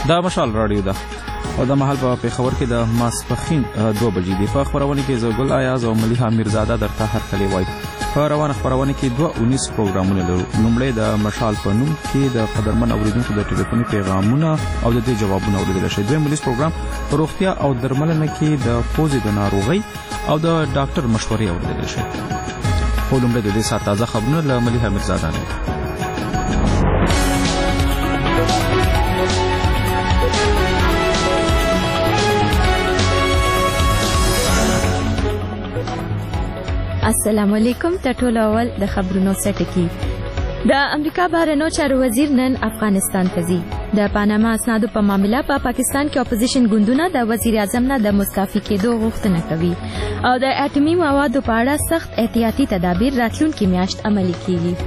دا مشال رادیو ده او د محل په خبر کې د ماسپخین 2 بجې دی. په خبرونه کې زوګل آیاز او ملیحه میرزاده درته هر کلی وای. په روانه خبرونه کې 219 پروګرامونه لرو. لومړی د مشال په نوم کې د قدرمن اوریدونکو د ټلیفوني پیغامونه او د دې جوابونه اوریدل شي. دویم ملي پروګرام روغتیا او درملنه کې د پوزې د ناروغي او د ډاکټر مشورې اوریدل شي. په لومړی د دې سات تازه خبرونه له ملیحه میرزاده نه. السلام علیکم. ټول اول د خبرونو سټکی. د امریکا بهرنیو چارو وزیر نن افغانستان ته ځي. د پاناما اسنادو په معاملې په پاکستان کې اپوزیشن ګوندونه د وزیر اعظم نه د مستعفي کېدو غوښتنه کوي او د اټومي موادو په اړه سخت احتیاطي تدابیر راتلونکي میاشت عملي کیږي.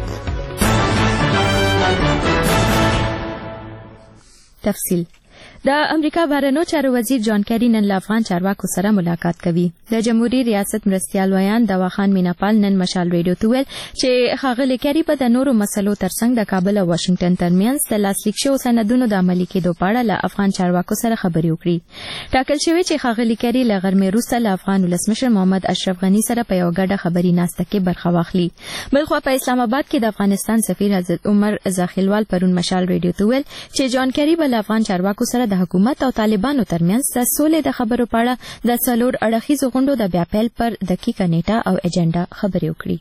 تفصیل. د امریکا بهرنیو چارو وزیر جان کیری نن له افغان چارواکو سره ملاقات کوي. د جمهوریت ریاست مرستیال ویان دواخان میناپال نن مشال ریډیو ته ویل چې ښاغلي کیری په د نورو مسلو ترڅنګ د کابل او واشنگټن ترمنځ د لاسلیک شوو سندونو د عملي کېدو په اړه له افغان چارواکو سره خبرې وکړي. ټاکل شوی چې ښاغلي کیری له غرمې وروسته له افغان ولسمشر محمد اشرف غني سره په یو ګډه خبري ناسته کې برخه واخلي. بلخوا په اسلام آباد کې د افغانستان سفیر حضرت عمر زاخیلوال پرون مشال ریډیو ته ویل چې جان کیری به له افغان چارواکو سره د حکومت او طالبانو ترمنځ د سولې د خبرو په اړه د څلور اړخیزو غونډو د بیا پیل پر دقیقه نیټه او ایجنډا خبرې وکړي.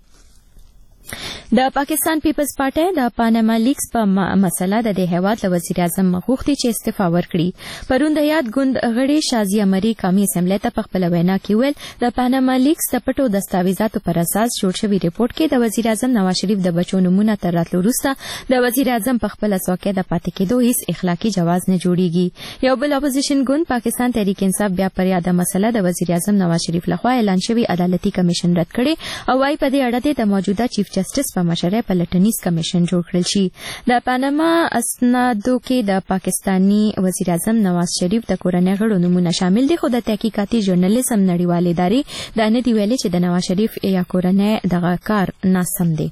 د پاکستان پیپلز پارټي د پاناما لیکس په مسله د هیواد له وزیر اعظم مغوښتي چې استعفا ورکړي. پرون د یاد ګوند غړي شازي امری قومي اسمبلی ته په خپل وینا کې ویل د پاناما لیکس د پټو دستاویزاتو پر اساس جوړ شوی ریپورت کې د وزیر اعظم نواز شریف د بچو نمونه تر راتلو وروسته د وزیر اعظم په خپل څوکۍ د پاتې کېدو هیڅ اخلاقی جواز نه جوړیږي. یو بل اپوزیشن ګوند پاکستان تحریک انصاف بیا پر یاد مسله د وزیر اعظم نواز شریف لخوا اعلان شوی عدالتي کمیشن رد کړي او وايي په دې اړه د موجوده چیف جسټس په مشرۍ په لټنیز کمیشن جوړ کړل شي. د پاناما اسنادو کې د پاکستانی وزیر اعظم نواز شریف د کورنۍ غړو نمونه شامل دي، خو د تحقیقاتي ژورنالیزم نړیوال ادارې دا نه دی ویلي چې د نواز شریف یا کورنۍ دغه کار ناسم دی.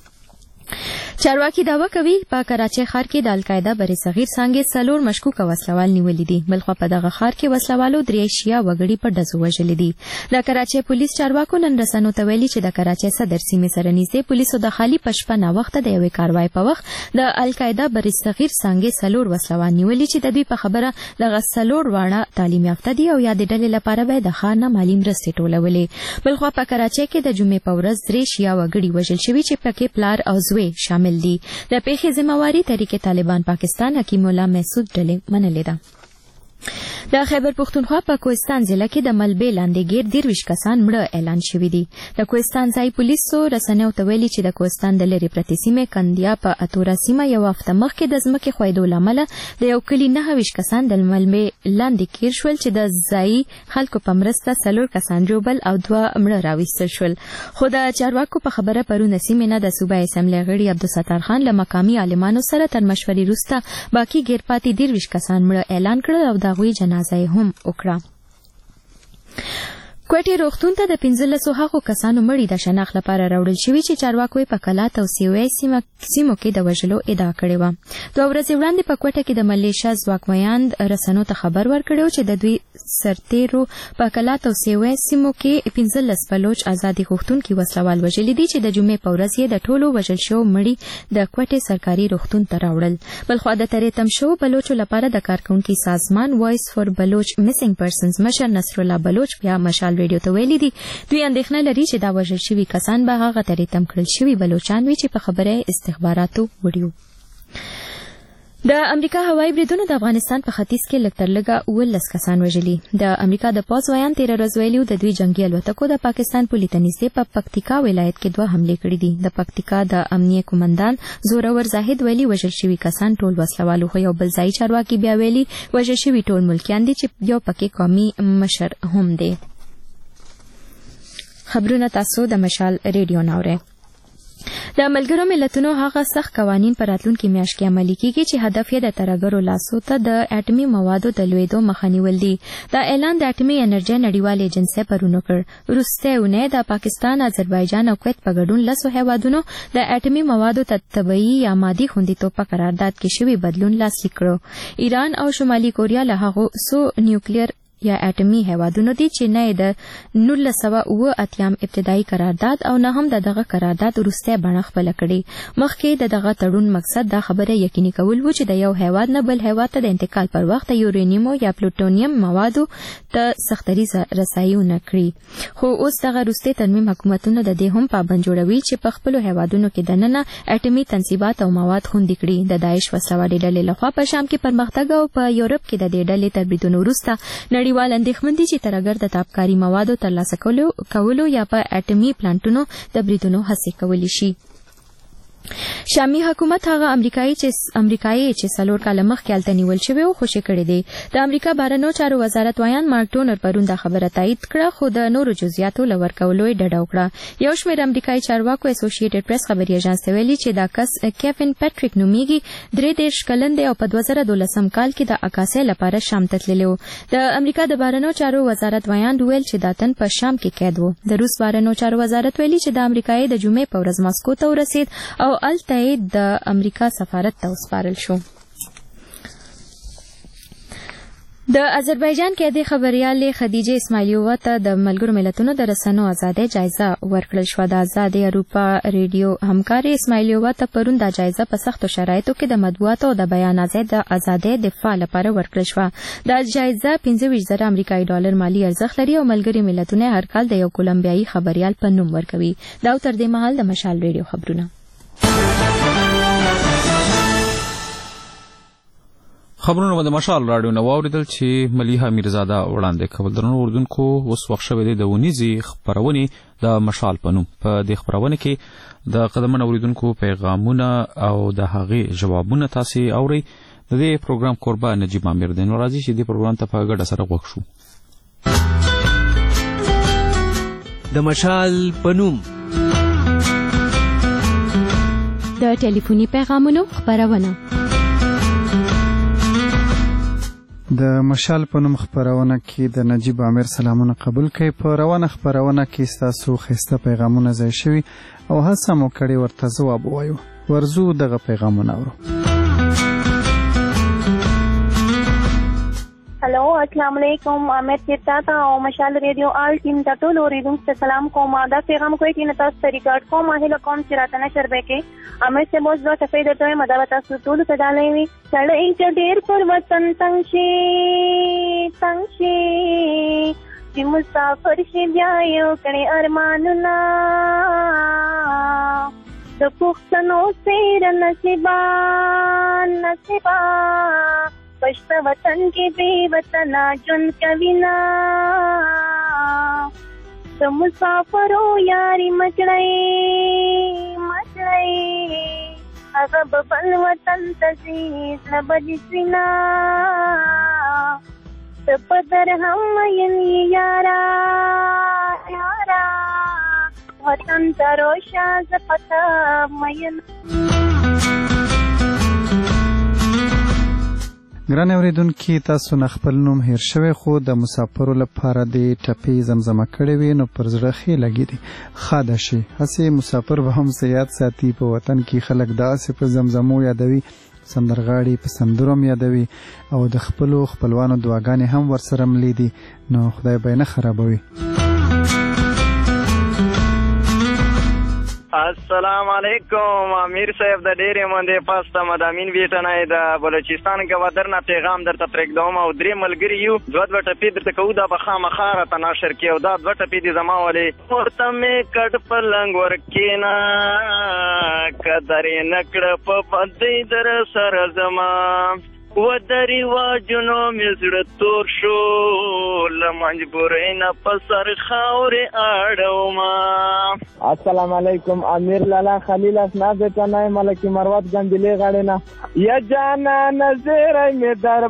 چارواکي دعوا کوي په کراچۍ ښار کې د القاعده بری صغیر څانګې څلور مشکوکه وسلوال نیولي دي. بلخوا په دغه ښار کې وسلوالو 3 شیعه وګړي په ډزو وژلي دي. د کراچۍ پولیس چارواکو نن رسنیو ته ویلي چې د کراچۍ صدر سیمې سره نږدې پولیسو د خالي په شپه ناوخته د یوې کاروای په وخت د القاعده بری صغیر څانګې څلور وسلوال نیولي چې د دوی په خبره دغه څلور واړه تعلیم یافته دي او یا د ډلې لپاره به د ښار نه مالي مرستې ټولولې. بلخوا په کراچۍ کې د جمعې په ورځ 3 شیعه وګړي وژل شوي چې پکې پلار او زوی شامل دي. د پیښې ذمہواری تحریک طالبان پاکستان حکیم الله محسود ډلې منلې ده. د خیبر پختونخوا په کوهستان ضلع کې د ملبې لاندې ګیر 23 کسان مړه اعلان شوي دي. د کوهستان ځای پولیسو رسنیو ته ویلي چې د کوهستان د لرې پرتې سیمې کندیا په اتوره سیمه یو هفته مخکې د ځمکې ښویېدو له امله د یو کلي 29 کسان د ملبې لاندې ګیر شول چې د ځایي خلکو په مرسته 4 کسان ژوبل او 2 مړه راویستل شول. خو د چارواکو په خبره پرون سیمې نه د صوبایي اسمبلۍ غړي عبدالستار خان له مقامي عالمانو سره تر مشورې وروسته باقي ګیر پاتې 23 کسان مړه اعلان کړل او د هغوی جنازه هم وکړه. کوټي روغتون ته د 15 هغو کسانو مړي د شناخت لپاره راوړل شوي چې چارواکو په کلات او سیوې سیمو کې د وژلو ادعا کړې وه. 2 ورځې وړاندې په کوټه کې د ملیشیا ځواکمنان رسنیو ته خبر ورکړی چې د دوی سرتیرو په کلات او سیوې سیمو کې 15 بلوچ ازادي غوښتونکي وسلوال وژلي دي چې د جمعې په ورځ یې د ټولو وژل شوو مړي د کوټې سرکاري روغتون ته راوړل. بلخوا د ترې تم شوو بلوچو لپاره د کارکونکي سازمان وایس فور بلوچ میسنګ پرسنز مشر نصر الله بلوچ بیا مشال ریډیو ته ویلي دي دوی اندېښنه لري چې دا وژل شوي کسان به هغه ترې تم کړل شوي بلوچان وي چې په خبره استخباراتو وړي. د امریکا هوایي بریدونو د افغانستان په ختیځ کې لږ تر لږه 19 کسان وژلي. د امریکا د پوځ ویان 13 ورځ ویلي د دوی جنگي الوتکو د پاکستان پولې ته نږدې په پکتیکا ولایت کې 2 حملې کړې دي. د پکتیکا د امنیه قومندان زورور زاهد ویلي وژل شوي کسان ټول وسلوالو، خو یو بل ځایي چارواکي بیا ویلي وژل شوي ټول ملکیان دي چې یو پکې قومي مشر هم دی. خبرونه تاسو د مشال ریډیو ناوړئ. د د ملګرو ملتونو هغه سخت قوانین پر راتلونکي میاشت کې عملي کیږي چې هدف یې د ترهګرو لاسو ته د اټومي موادو د لویدو مخه نیول دي. دا اعلان د اټومي انرژي نړیوال ایجنسي پرون وکړ. وروسته اونۍ د پاکستان، آذربایجان او کویت په ګډون 10 هیوادونو د اټومي موادو ته طبيعي یا مادي خوندیتوب په قرارداد کې شوی بدلون لاسلیک کړ. ایران او شمالي کوریا له هغو سو نیوکلیر یا اټومي هیوادونو دي چې نه د 1988 ابتدایي قرارداد او نه هم دغه قرارداد وروسته بڼه خپل کړي. مخکې دغه تړون مقصد دا خبره یقیني کول و چې د یو هیواد نه بل هیواد ته د انتقال پر وخت یورانیم یا پلوټونیم موادو ته سختري رسایي نه کړي. خو اوس دغه وروسته ترمیم حکومتونو د دې هم پابند جوړوي چې په خپل هیوادونو کې دننه اټومي تنصیبات او مواد خوندي کړي. د داعش وسلوالې ډلې لخوا په شام کې پرمختګ او په یورپ کې د دې ډلې تربیتونو وروسته نړیوال اندېښمن دي چې ترهګر د تابکاري موادو ترلاسه کولو یا په اټومي پلانټونو د بریدونو هڅې کولی شي. شامي حکومت هغه امریکایي چې 4 کال مخکې هلته نیول شوی او خوشي کړی دی. د امریکا بهرنیو چارو وزارت وایان مارک ټونر پرون دا خبره تایید کړه، خو د نورو جزئیاتو لور کولو یې ډډه وکړه. یو شمېر امریکایي چارواکو اسوسییټډ پریس خبري اژانس ته ویلي چې دا کس کیفن پیټریک نومیږي، 33 کلن دی او په 2012 کال کې د عکاسۍ لپاره شام ته تللی و. د امریکا د بهرنیو چارو وزارت وایان ویل چې دا تن په شام کې قید و. د روس بهرنیو چارو وزارت ویلي چې د امریکایي د جمعې په ورځ ماسکو ته ورسید او الته د امریکا سفارت ته وسپارل شو. د آذربایجان کې د خبريالې خدیجه اسماعیلووا ته د ملګرو ملتونو د رسنیو ازادۍ جایزه ورکړل شو. د آزاد اروپا ریډیو همکاري اسماعیلووا ته پرون د جایزه په سختو شرایطو کې د مطبوعاتو او د بیان ازادۍ دفاع لپاره ورکړل شو. د جایزه 25,000 امریکایي ډالر مالی ارزښت لري او ملګري ملتونه هر کال د یو کولمبیایي خبريال په نوم ورکوي. دا تر دې مهال د مشال ریډیو خبرونه. خبرونه د مشال راډیو نو اوریدل چې ملیحه میرزاده وړاندې کول. درنو اردوونکو اوس وخت شوی دی د ونیزي خبرونه د مشال په نوم. په دې خبرونه کې د قدمن اوریدونکو پیغامونه او د هغې جوابونه تاسو اوري. د دې پروګرام قربان نجیب امیر دین راځي چې دې پروګرام ته په ګډه سره غوښ شو. د مشال په نوم د ټلیفوني پیغامونو خبرونه. د مشال په نوم خبرونه کې د نجیب امیر سلامونه قبول کړئ. په روانه خبرونه کې ستاسو خسته پیغامونه ځای شوي او هڅه مو کړې ورته ځواب ووایو. ورځو دغه پیغامونه اورو. هلو، السلام علیکم. امیر چیرته تا او مشال ریډیو آل ټیم ته ټول اوریدونکو ته سلام کوم. دا پیغام کوي چې تاسو ته ریکارډ کوم. هله کوم چې راته نشر وکړي. امیر سے بہت بہت افید ہوتا ہے مدد تاسو ټول ته ډالې وي. سړی چې ډېر پر وطن تنګ شي چې مسافر شي بیا یو کړي ارمانونه د پښتنو سیر نصیبا پښتو وطن کې بے وطنا جون کوینا د مسافرو یاري مچړی هغه بل وطن تزيد لبدي سینا ته پدر هم یني یارا وطن تروشا زپتا مین. ګران اوریدونکي، تاسو نه خپل نوم هیر شوی خو د مسافرو لپاره د ټپې زمزمه کړې وي نو پر زړه ښې لګي دي. خاده شي هسې مسافر به هم یاد ساتي. په وطن کې خلک داسې په زمزمو یادوي، سندرغاړي په سندرو یادوي او د خپلو خپلوانو دعاګانې هم ورسره ملي دي. نو خدای به نه خرابوي. السلام علیکم. امیر صاحب د ډېرې مندې پاسته مدامین ویټنای د بلوچستان ګوادر نه پیغام درته پرېږدوم او 3 ملګري یو. 2 ټپې درته کوو، دا به خامخا راته نشر کړي او دا 2 ټپې دي زما ولې. ورته مې کډ پلنګ ورکېنا قدر یې نه کړه په بدۍ در سره زما ودري واجنو مزړه تور شو لمجبورې نه په سر خاورې اړوما. السلام علیکم. امیر لالا خلیل اسناد کنای ملکی مروت ګندلې غاړې نه یا جانا نظر مې در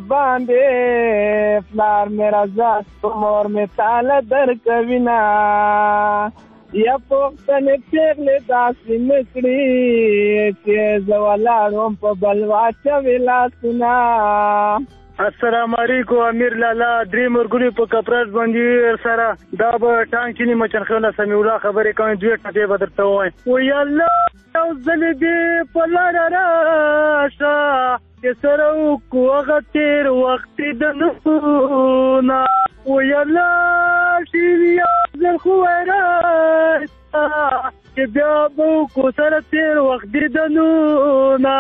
باندې فلار میرا ذات مور مې تعالی در کوینا یا پوښتنې پېغلې داسې مې کړي چې زه ولاړ وم په بلوا چوې لاسونه. السلام علیکم امیر لالا درې مرګونی په کپراس باندې سره دا به ټانکینی مچنخونه سمې الله خبرې کوي دوی ټکي به درته وایم و یا الله او زلې دې په لار راشه چې سره وکړو هغه تېر وخت د نسونه و یا الله شیر یا زل خو راشه چې بیا به وکړو سره تېر وخت د نونه.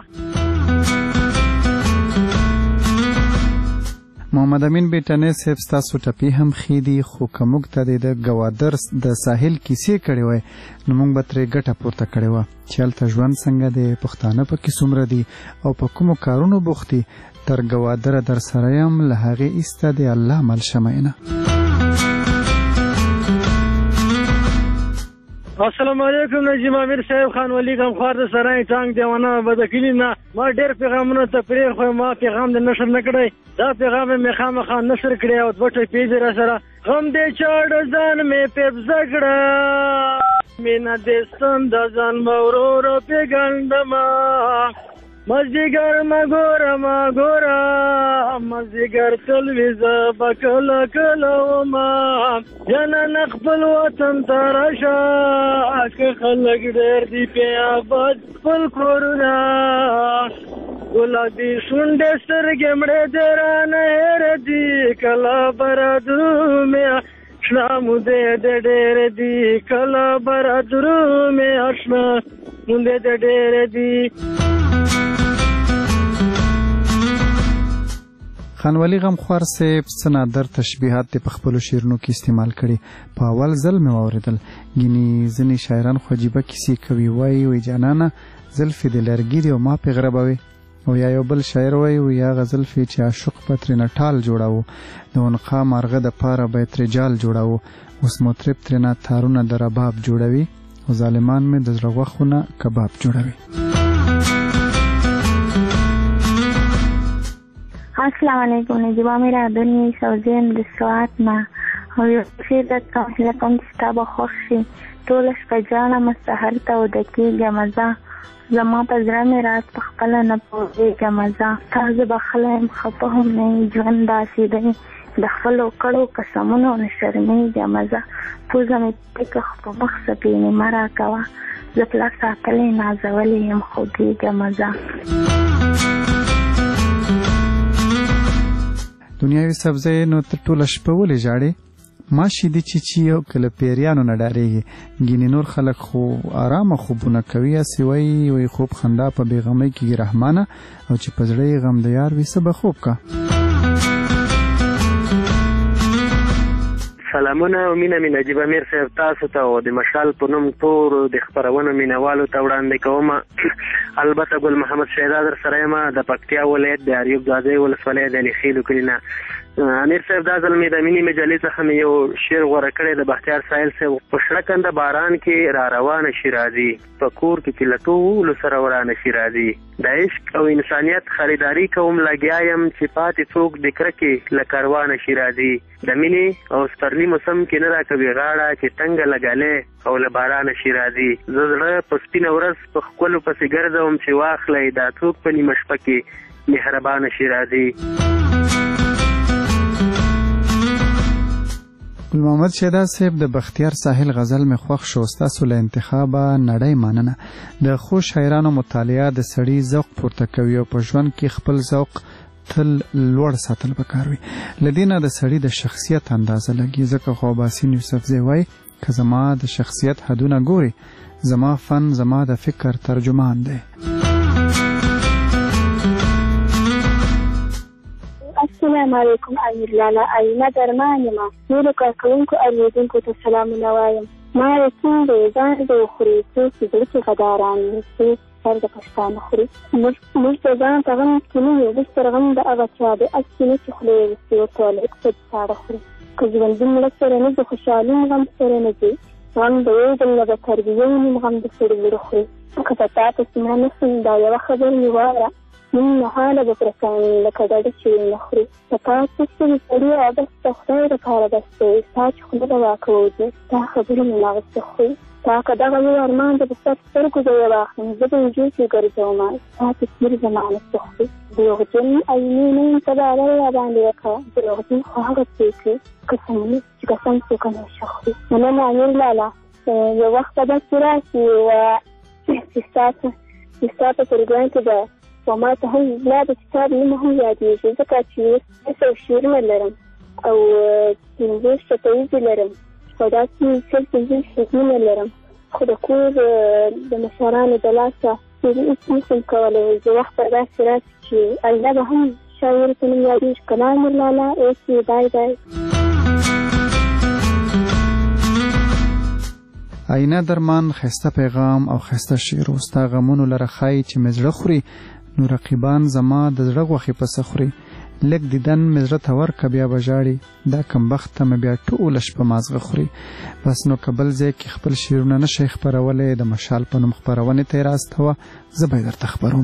محمد امین بیٹنې صاحب ستاسو ټپي هم خېدي خو که موږ ته د ګوادر د ساحل کیسې کړې وای نو موږ به ترې ګټه پورته کړې وه چې هلته ژوند څنګه دی پښتانه پکې څومره دي او په کومو کارونو بوخت دي تر ګوادره در سره یم له هغې ایسته د الله مل شمعینه. السلام علیکم نجیب امیر صاحب خان ولی کم خوار د سرای ټانک دیوانه بدکلی نه ما ډېر پیغامونه ته پرې خو ما پیغام د نشر نه کړی دا پیغام مې خامخا نشر کړی او دوه ټپې دې را سره غم دې چاړ ځان مې پیبزه کړه مینه دې ستند ځان مورورو پیګنډما مزدیګر ما ګوره مزدیګر تلویزه بکله کله وما جنن خپل وطن ته راشه که خلک ډېر دي پې آباد خپل کورونه ګلابي شونډې سترګې مړې دې رانه هېرې دي کله برادرو مې اشنا مودې دې ډېرې دي کله برادرو مې اشنا مودې دې ډېرې دي. خانوالي غمخوار صاحب څه نادر تشبیهات دې په خپلو شعرونو کې استعمال کړي په اول ځل مې واورېدل ګینې ځینې شاعران خو عجیبه کیسې کوي وایي جانانه زلفې دې لرګي دي او ما پې غربوي او یا یو بل شاعر وایي هغه زلفې چې عاشق به ترېنه ټال جوړاوه د ونقا مارغه دپاره به یې ترې جال جوړاوه اوس مطرب ترېنه تارونه د رباب جوړوي او ظالمان مې د زړه غوښو نه کباب جوړوي. السلام علیکم نجیبه میرا دنیا سوزیم د سوات نه او یو شعر درته هیله کوم چې ستا به خوښ شي ټوله شپه جاړم سحر ته وده کېږم زه زما په زړه مې راز په خپله نه پوهېږم زه تا زه بخښلی یم خفه هم نه یې ژوند داسې دی د خپلو کړو قسمونو نه شرمېږم زه پوزه مې ټیکه خو په مخ سپینې مه راکوه زه پلا ساتلی نازولی یم خوږېږم زه. دنیاوي سبزی نو ته ټوله شپه ولې ژاړې ما شیدې چیچي او که له پیریانو نه ډارېږي ګینې نور خلک خو آرامه خوبونه کوي هسې وایي خوب خندا په بېغمۍ کېږي رحمانه او چې په زړه یې غم د یار وي څه به خوب کا. سلامونه او مینه مې نجیب امیر صاحب تاسو ته او د مشال په نوم ټولو د خپرونو مینوالو ته وړاندې کوم. البته ګل محمد شهدا در سره یم د پکتیا ولایت د اریوب ځاځی ولسوالۍ د علیخیلو کلي نه. امیر صاحب دا ځل مې د مینې مجلې څخه مې یو شعر غوره کړی د بختیار ساحل صاحب په شړه کنده باران کې را روانه شي راځي په کور کې چې له ټولو سره ورانه شي راځي د عشق او انسانیت خریداري کوم لګیا یم چې پاتې څوک د کرکې له کاروانه شي راځي د مینې او سپرلي موسم کې نه راکوي غاړه چې تنګه لګالې او له بارانه شي راځي زه زړه په سپینه ورځ په ښکلو پسې ګرځوم چې واخلی دا څوک په نیمه شپه کې مهربانه شي راځي. ګل محمد شهدا صاحب د بختیار ساحل غزل مې خوښ شو ستاسو له انتخابه نړۍ مننه. د ښو شاعرانو مطالعه د سړي ذوق پورته کوي او په ژوند کې خپل ذوق تل لوړ ساتل پکار وي له دې نه د سړي د شخصیت اندازه لګي ځکه خو باسین یوسفزی وایي که زما د شخصیت حدونه ګوري زما فن زما د فکر ترجمان دی. السلام علیکم امیر لالا آینه درمان یم نورو کارکوونکو اوریدونکو ته سلامونه وایم ما یقین دی ځان دې وخوري څوک چې زړه کې غداران وي څوک سر د پښتانه خوري موږ ته ځان ته غم کې نه وي بستر غم د هغه چا دی اسې نه چې خولې یې وسي ورته اقتصاد ساړه خوري که ژوندي مړه سره نه د خوشحالي غم سره نه ځي غم د یو ډول نه به تربیه ونیم غم د سړي زړه خوري که په تا ته سینه نه سم دا یوه خبره مې واوره موږ محاله به پرسان لکه ډډه چې نه خوري په کار پوښتنې سړي او بس د خدای دپاره بس دی ستا چې خوله به واکوو دي ستا خبرې مې ناغسته خوي تا که دغه یو ارمان د په سر سترګو به یې واخلم زه به وجود کې ګرځومه ستا تصویر زما نسته خوري دروغجن عیني نه یم ته به اول راباندې وکړه دروغجن خو هغه پرېږدي قسم وي چې قسم څوک همیشه خوري مننه امیر لالا یو وخت به داسې راشي چې ستا په پروګرام کې به و ما ته هم لا د کتاب نوم هم یادېږي ځکه چې 100 شعرونه لرم او 50 شتایزې لرم او داسې 50 حکمونه لرم خو د کور د مشرانو د لاسه هیڅ نشم کولی یو وخت به داسې راشي چې الله به هم شاعر په نوم یادېږي که نه امیر لالا اوکې بای بای آینه درمان خسته پیغام او خسته شعر وستا غمونو لره خای چې مزړه خوري نو رقیبان زما د زړه غوښې پسه خوري لږ دیدن مې زړه ته ورکه بیا به ژاړي دا کمبخته مې بیا ټوله شپه مازغه خوري بس نو که بل ځای کې خپل شعرونه نشئ خپرولی د مشال په نوم خپرونې ته یې راستوه زه به یې درته خپروم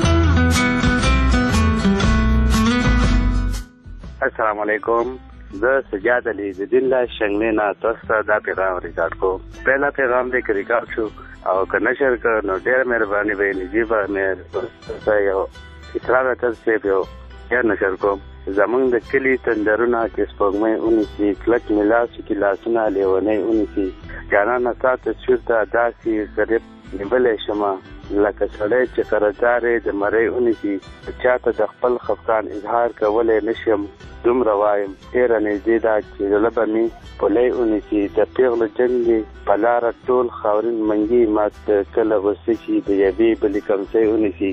السلام علیکم زه سجاد علی د دین له شنګلې نه تاسو ته دا پیغام ریکارډ کوم پهلا پیغام دې ریکارډ شو او که نشر کړ نو ډېر مهرباني به نجیبه مې یو اصرار تاسو یو یا نشر کوم زمونږ د کلي تندرونه کې سپوږمۍ اونیسي کلک ملاس کې لاسونه لیونی اونیسي جانانه ستا تصویر ته داسې غریب نیولی شمه لکه سړی چې قرضدارې د مرۍ اونیسي چاته د خپل خفقان اظهار کولی نشم دومره وایم ډېره نږدې ده چې زړه به مې پلی اونیسي د پیغلو جنګ دې په لاره ټول خاورین منګي مات کله غوسه شي د یوې بلې کمڅۍ اونیسي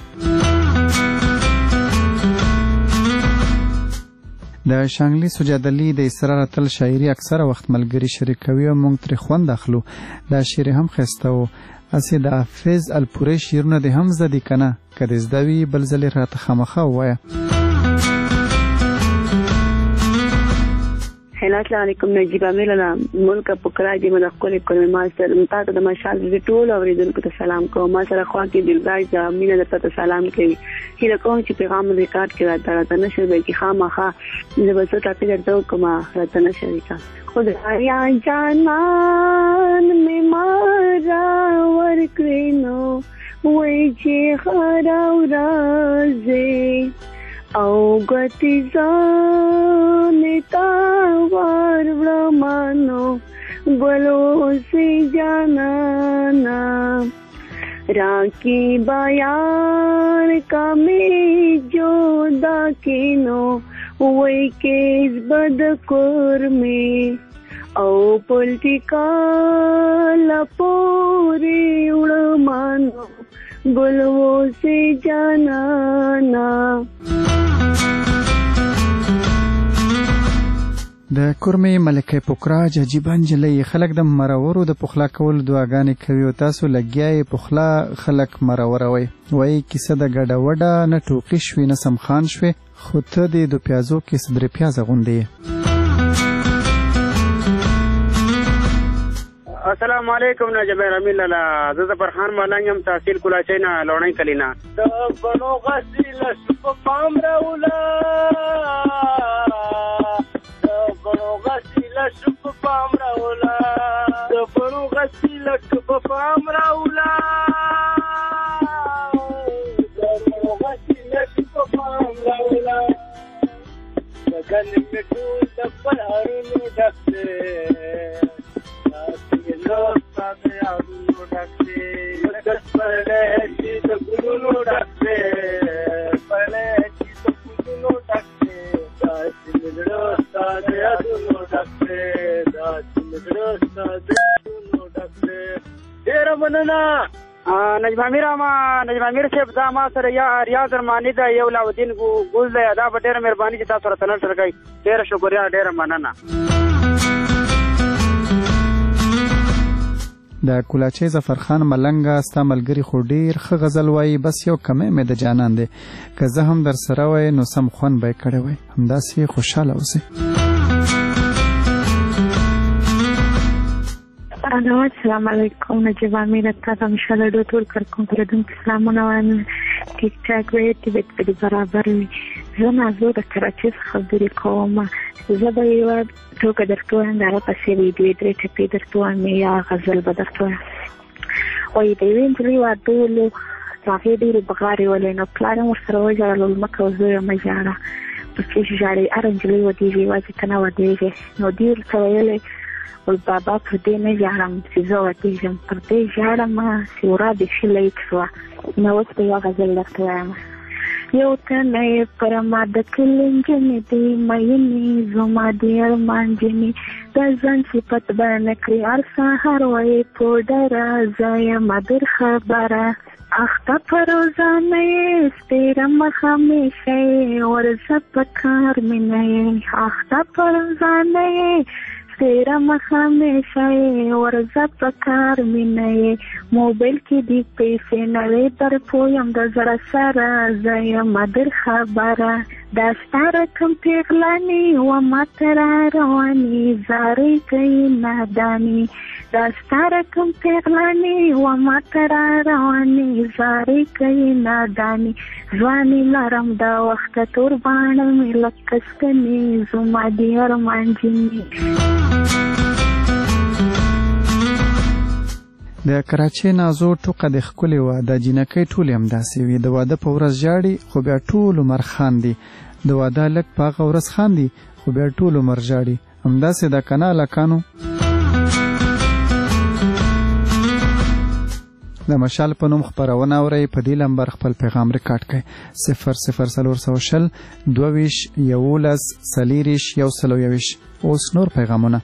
د شانګلي سجاد علي د اسرار تل شاعري اکثره وخت ملګری شریکوي او موږ ترې خوند اخلو دا شعر هم ښایسته و اسې د حافظ الپورۍ شعرونه دې هم زده دي که نه که دې زده وي بل ځل یې راته خامخا ووایه السلام علیکم نجیبه میلانا ملک پکرای دی مده خپل کلمه ما سره متاته د مشال دې ټول اوریدونکو ته سلام کوم ما سره خوا کې دلګای مینه درته سلام کوي هیله کوم چې پیغام ریکارډ کړه راته نشي به کې خامخا زه به څه ټاپې درته کوم راته نشي کا خدایا جانان می مارا ور کړینو وای چې خراو راځي او ګتی ځانې تا ور وړمانو ګلو سي جانانا راکی بیان کا می جودا کینو وای کیس بد کور می او پلټیکا لپوري وړمانو ګلو سي جانانا د کورمې ملکه پوکراج عجیبه نجلۍ خلک د مرورو د پخلا کولو دعاګانې کوي او تاسو لګیا یې پخلا خلک مروروئ وایي کیسه د ګډه وډه نه ټوقي شوې نه سمخان شوې خو ته دې د پیازو کې صدرې پیازه غوندې یې السلام علیکم نجبه رمیل لالا زه فرحان ملنګ يم تحصیل کولاچۍ نه لوڼۍ کلینا د بنو غسیل شپ پام راولا د بنو غسیل شپ پام راولا د بنو غسیل شپ پام راولا د بنو غسیل شپ پام راولا دګن میټو د پرهرونو ډکته نو ساده اورو ډکته لکه پرله چې د ګلونو ډکته پرله چې د ګلونو ډکته دا چې مدرو ساده اورو ډکته دا چې مدرو ساده اورو ډکته ډیر مننه نجمامیر صاحب دا ما سره یا ریاض ارمانی دا یو لاودین ګل دی دا په ډیره مهرباني چې تاسو راته نشر کوي ډیره شکریا ډیره مننه د کولاچۍ ظفرخان ملنګه ستا ملګري خو ډېر ښه غزل وایي بس یو کمی مې د جانان دی که زه هم در سره وای نو سم خوند به یې کړی وای همداسې خوشحاله اوسئ السلام علیکم نجیب امیر ته د مشال ډو ټول کړکم پردون سلامونه وایم ټیک ټاک وایي طبیعت پرې برابر وي. زه نازو د کراچۍ څخه خبرې کوم. زه به یوه ټوکه درته وایم، د هغه پسې به 2-3 ټپې درته وایم یا غزل به درته وایم. وایي د یوې نجلۍ واده ولو، هغې ډېرې بغارې ولې، نو پلار یې ورسره وژړل، مه کوه زویه مه ژاړه، پسې چې ژاړې هره نجلۍ ودېږي، یوازې ته نه ودېږې. نو دې ورته ویلی ول بابا پر دې نه ژاړم چې زه ودېږم، پر دې ژاړم چې ورا بیخي لیک شوه. نو اوس به یوه غزل درته وایم. یو تنه یې پر ما د کلي نجونې دي مینې، زما د ارمان جنې، د ځان صفت به نه کړي هر سهار وایي پوډره، زه یم در خبره. اخته په روزانه یې سپېره مخ همیشه یې، ورځه په کار مینه یې. اخته په روزانه یې سپېره مخ همیشه یې، ورځه په کار مینه یې. موبایل کې دې پیسې نوې در پویم د زړه سره، زه یم در خبره. دا ستا رقم پیغلانې و ماته را روانې، زارۍ کوي نادانې. دا ستا رقم پیغلانې و ماته را روانې، زارۍ کوي نادانې. ځواني لرم دا وخته تور باڼه مې لکه سکنې، زما د ارمان جنې. د کراچۍ نازو ټوکه د ښکلې وه، د جینکۍ ټولې همداسې وي. د واده په ورځ ژاړي خو بیا ټول عمر خاندي، د واده هلک په هغه ورځ خاندي خو بیا ټول عمر ژاړي. همداسې د که نه هلکانو. د مشال په نوم خپرونه اورئ، په دې نمبر خپل پیغام ریکارډ کړئ 00420 22 11 40 121. اوس نور پیغامونه.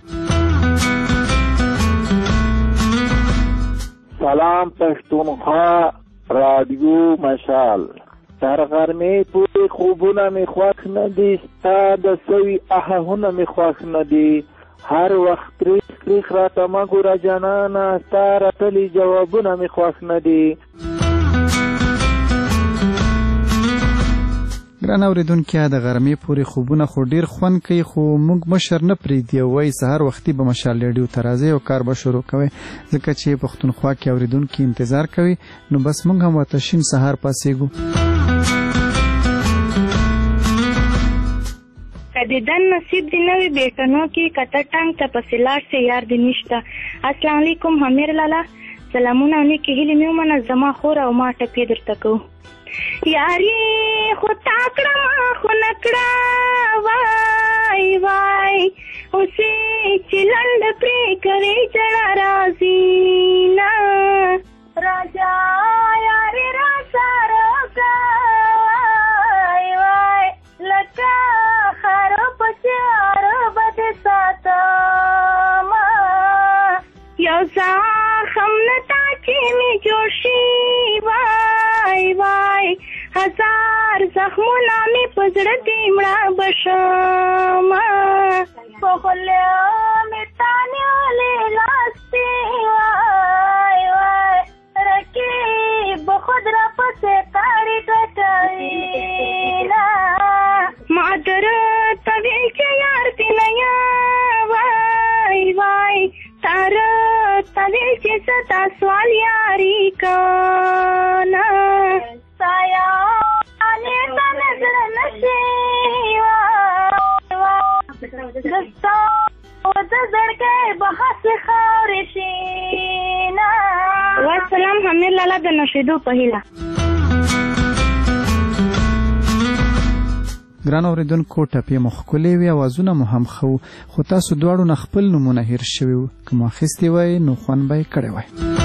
سلام پښتونخوا رادیو مشال. تر غرمې پورې خوبونه مې خوښ نه دي، ستا د سوي احهونه مې خوښ نه دي. هر وخت تریخ راته مه ګوره جانانه، ستا راتلي جوابونه مې خوښ نه دي. ګران اورېدونکي، د غرمې پورې خوبونه خو ډېر خوند کوي، خو موږ مشر نه پرېږدي او وایي سهار وختي به مشال ریډیو ته راځئ او کار به شروع کوئ، ځکه چې پښتونخوا کې اورېدونکي انتظار کوي. نو بس موږ هم ورته شین سهار پاسېږو. که دیدن نصیب دی نوی بیٹنو کی کتا ټنګ ته پسې لاړ سې یار دی نشته. السلام علیکم حمیر لالا، سلامونه نیکې هیلې مې ومنه، زما خور او ما ټپې درته کوو. یاري خو تا کړم خو نه کړه وای وای، اوسې چې لنډ پرې کوې جړه راځي نه راجا یاري را سره وای وای، لکه خرو پچارو بد ساتما، یو زخم نتا چې می جوړ شي وای وای، هزار زخمونه می پزړه دې مړه بشما، په خلیا می تانیولې لاستی وای وای، رکیب خود را پسې تاری ټټوي نا، مادر طویل چې یار دی نه یا وای وای، تار طویل چې ستا سوال یاری کانا، سایا آنے تا نظر نشی وای وای، دستا و دزړګې بحث خارشی نا. والسلام حمیر لالا د نشیدو په هیله. ګران اورېدونکو، ټپې مو ښکلې وي، اوازونه مو هم ښه وو، خو تاسو دواړو نه خپل نومونه هېر شوي وو. که مو اخیستي وای نو خوند به یې کړی وای.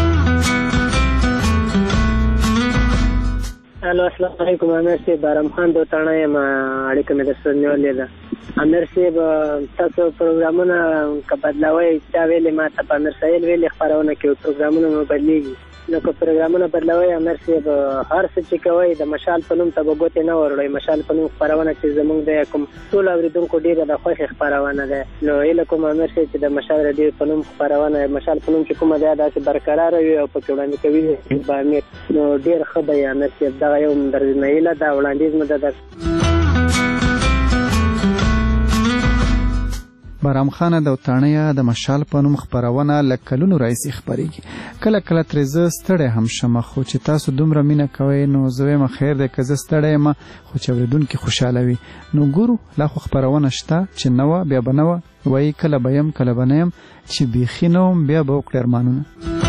الو السلام علیکم. امیر صاحب بارم خان دوتاڼه یم، اړیکه مې درسره نیولې ده. امیر صاحب تاسو پروګرامونه که بدلوئ، چا ویلې ما ته په امیر سهیل ویلې خپرونه کې پروګرامونه مو بدلېږي، نو که پروګرامونه بدلوئ امیر صاحب هر څه چې کوئ د مشال په نوم ته به ګوتې نه وروړئ. مشال په نوم خپرونه چې زموږ د کوم ټول اورېدونکو ډېره د خوښې خپرونه ده، نو هیله کوم امیر صاحب چې د مشال راډیو په نوم خپرونه مشال په نوم چې کومه ده داسې برقراره وي او پکې وړاندې کوي به امیر، نو ډېر ښه به یې امیر صاحب. دغه یو درنه هیله ده، وړاندیز مو ده. بارام خان د وطانیا د مشال په نوم خبرونه لکلونو راځي خبريږي کله کله ترزه ستړی هم شمه خو چې تاسو دومره مینه کوئ نو زوی ما خیر ده که زه ستړی ما خو چې اوریدونکو خوشاله وي نو ګورو لا خو خبرونه شته چې نو بیا بنو وای کله بیم کله بنیم چې بيخي نو بیا به وکړ ارمانونه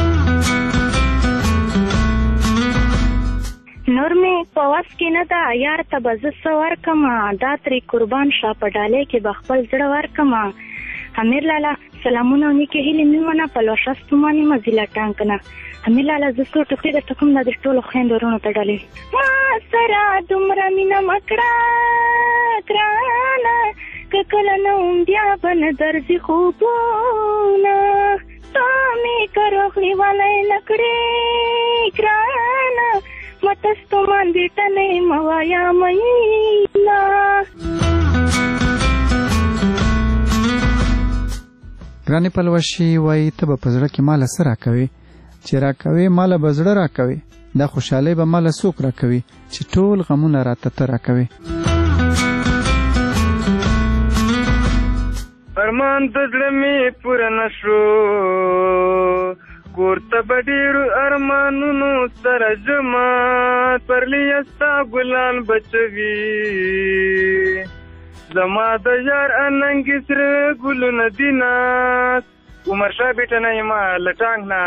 نور می پواس کې نه دا یار ته بز سوار کما دا تری قربان شاه پډاله کې بخپل زړه ور کما امیر لالا سلامونه نیکه هلي میمنه په لوشستمانی مزیلا ټانکنه امیر لالا زسو ټکې د تکم د ټولو خويندورونو ته ډالې ما سره دومره مینا مکړه کرانه کله نو بیا بن درځي خوبونه تامي کروخلي والے لکړې کرانه متستو مان بیٹنے موایا مینا ګرانی پلوشي وای ته په پزړه کې مال سره کوي چې را کوي مال بزړه را کوي دا خوشاله به مال سوک را کوي چې ټول غمونه راته تر را کوي ارمان دزړه می پوره نشو ګورته بډیرو ارمانونو سره جماعت پرلی استا ګلان بچوي زما د یار اننګ سره ګلونه دینات عمر شاه بیٹه نه ما لټانګ نه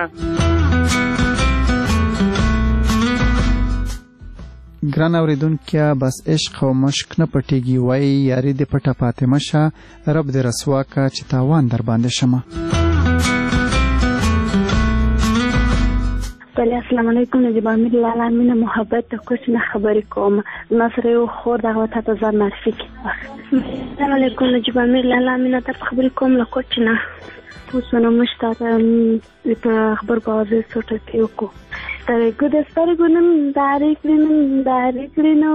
ګران اوریدونکو بس عشق او مشک نه پټيږي وای یاري د پټه فاطمه شه رب دې رسوا کا چې تاوان در باندې شمه السلام علیکم نجیب امیر لالا مینه محبت د کوچ نه خبرې کوم نصر یو خور دغه ته ځان نرفي السلام علیکم نجیب امیر لالا مینه ته خبرې کوم له کوچ نه اوس نو مشتاق ته خبر بازه سوټ کیو کو سترګو نن داري کړینو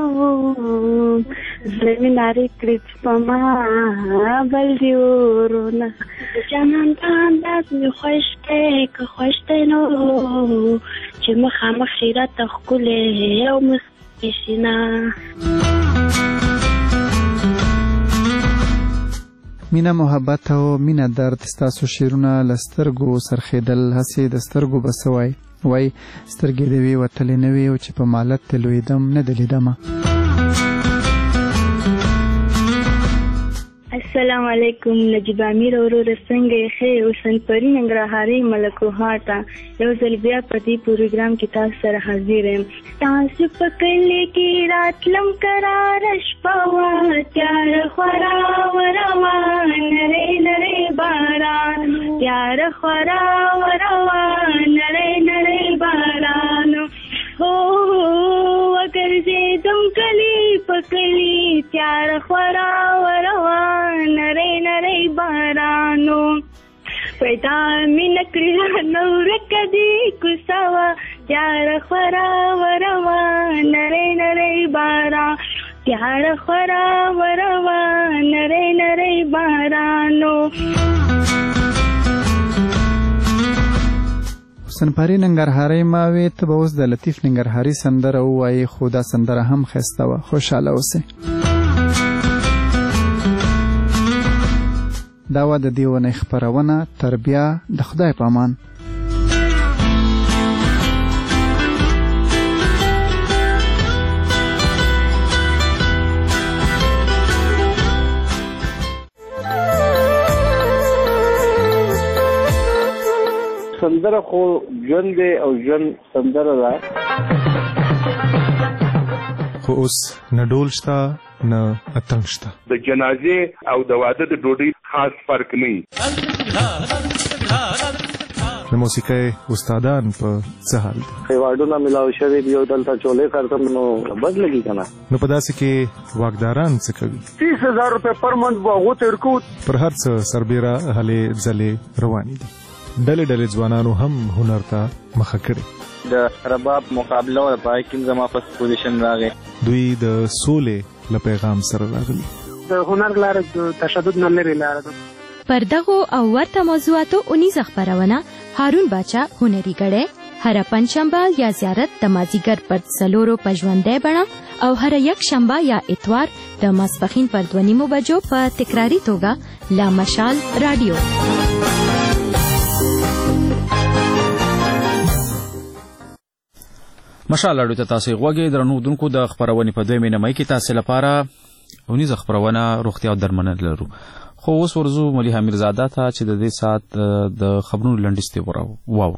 زمي ناري کړې په ما بل دیورونه جانان انداز می خوشته نو چې مخامخ خیرات خولې او مسکینا مینا محبت او مینا درد ستاسو شیرونه لسترګو سرخیدل هسي د سترګو بسوي وای سترګې دی وتلې نه وي او چې په مالت تلویدم نه دلیدم السلام علیکم نجیب امیر اورور څنګه یې حسین پری ننګرهاري ملکو هاټا یو ځل بیا په دې پروګرام کې تاسو سره حاضر یم تاسو په کله کې راتلم قرار شپوا تیار خورا وروان نری باران تیار خورا وروان نری باران هو اگر زیدم کلی پکلی تیار خورا وروان نری بارانو پیدا می نکړه نور کدی کوسوا تیار خورا وروان نری باران تیار خورا وروان نری بارانو حسن پری ننګرهاري ماوي ته به اوس د لطیف ننګرهاري سندره وایي خو دا سندره هم خسته و خوشاله اوسه دا و د دیونه خبرونه تربیه د خدای په امان سندره خو ژوند دی او ژوند سندره ده خو اوس نه ډول شته نه اتنګ شته د جنازې او د واده د ډوډۍ خاص فرق نه د موسیقۍ استادان په څه حال دي ایوارډونه ملاو شوي دي او دلته چولې کړم نو بد لګي کنه نو په داسې کې واکداران څه کوي 30000 روپے پر منټ واغو ترکو پر هر څه سربېره هلې ځلې روانې دي ډلې ځوانانو هم هنر ته مخه کړي د رباب مقابله او پای کې زما فرست پوزیشن راغی دوی د سولې له پیغام سره راغلي د هنر لاره د تشدد نه لري لاره پر دغه او ورته موضوعاتو 19 خبرونه هارون باچا هنري غړې هر پنځشنبه یا زیارت د مازیګر پر سلورو پژوندې بڼه او هر یک شنبه یا اتوار د ماسپخین پر 2:30 بجو په تکراری توګه لا مشال رادیو. مشال رادیو ته تاسو غوږی درنو دونکو د خبرونې په 2 مې کې تاسو لپاره اونیزه خبرونه روغتیا او درملنه لرو. خو اوس ورزو مليحه میرزاده ته چې د دې سات د خبرونو لنډیسته واورو.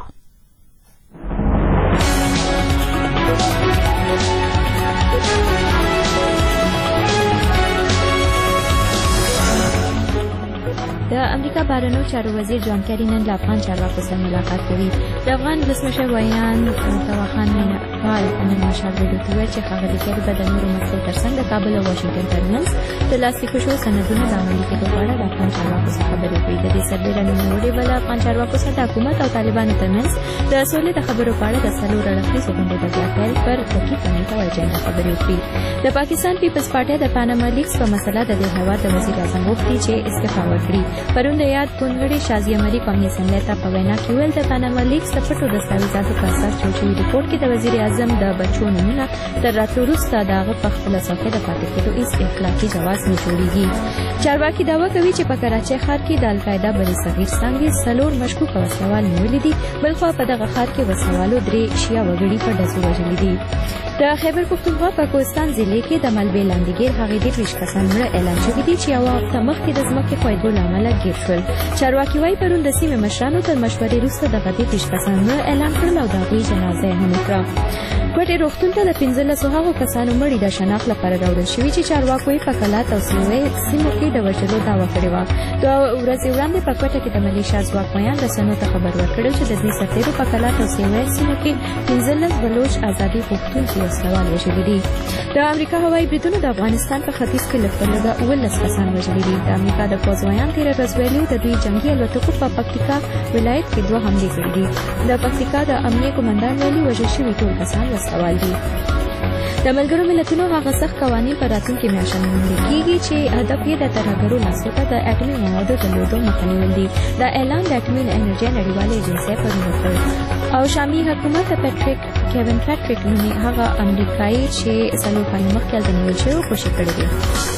د امریکا بهرنیو چارو وزیر جان کیری نن له افغان چارواکو سره ملاقات کوي. د افغان ولسمشر ویان دواخان میناپال نن مشال رادیو ته ویل چې ښاغلي کیری به د نورو مسلو ترڅنګ د کابل او واشنګټن ترمنځ د لاسلیک شوو سندونو د عملي کېدو په اړه د افغان چارواکو سره خبرې وکړي. د دې سربېره نوموړي به له افغان چارواکو سره د حکومت او طالبانو ترمنځ د سولې د خبرو په اړه د څلور اړخیزو غونډو د بیا پیل پر دقیقه نیټه او اجنډا خبرې وکړي. د پاکستان پیپلز پارټي د پاناما لیکس په مسله د دې هیواد د وزیر اعظم غوښتي چې استعفا وکړي. پرون د یاد کونغړي شازیه مری قومي اسمبلی ته په وینا کې ویل د پاناما لیکس د پټو دستاویزاتو په اساس جوړ شوي ریپورټ کې د وزیر اعظم د بچو نومونه تر راتلو وروسته د هغه په خپله څوکۍ د پاتې کېدو هېڅ اخلاقي جواز نه جوړېږي. چارواکي دعوه کوي چې په کراچۍ ښار کې د القاعده بلې صغیر څانګې 4 مشکوکه وسلوال نیولي دي. بلخوا په دغه ښار کې وسلوالو 3 شیعه وګړي په ډزو وژلي دي. د خیبر پښتونخوا په کوهستان ضلع کې د ملبې لاندېګیر هغې 23 کسان مړه اعلان شوي دي چې یوه هفته مخکې د ځمکې ښویېدو له امله ګیر شول. چارواکي وایي پرون د سیمې مشرانو تر مشورې وروسته دغه 23 کسان مړه اعلان کړل او د هغوی جنازه یې هم وکړه. کوټې روغتون ته د 15 هغو کسانو مړي د شناخت لپاره راوړل شوي چې چارواکو یې په کلات او سیوې سیمو کې د وژلو دعوه کړې وه. 2 ورځې وړاندې په کوټه کې د ملیشیا ځواکمنان رسنیو ته خبر ورکړی چې د دوی سرتېرو په کلات او سیوې سیمو کې 15 بلوچ ازادي غوښتونکي وسلوال وژلي دي. د امریکا هوایي بریدونو د افغانستان په ختیځ کې لږ تر لږه 19 کسان وژلي دي. د امریکا د پوځ ویان تېره ورځ ویلي د دوی جنګي الوتکو په پکتیکا ولایت کې 2 حملې کړي دي. د پکتیکا د امنیه قومندان ویلي وژل شوي ټول کسان وسلوال دي. د ملګرو ملتونو هغه سخت قوانین په راتلونکي میاشت عملي کېږي چې هدف یې د ترهګرو لاسو ته د اټومي موادو درلودو مخه نیول دي. دا اعلان د اټومي انرژۍ نړیوالې ایجنسۍ پرون وکړ او شامي حکومت کیوین پیټریک نومي هغه امریکایي چې 4 کاله مخکې هلته نیول شوی خوشي کړی دی.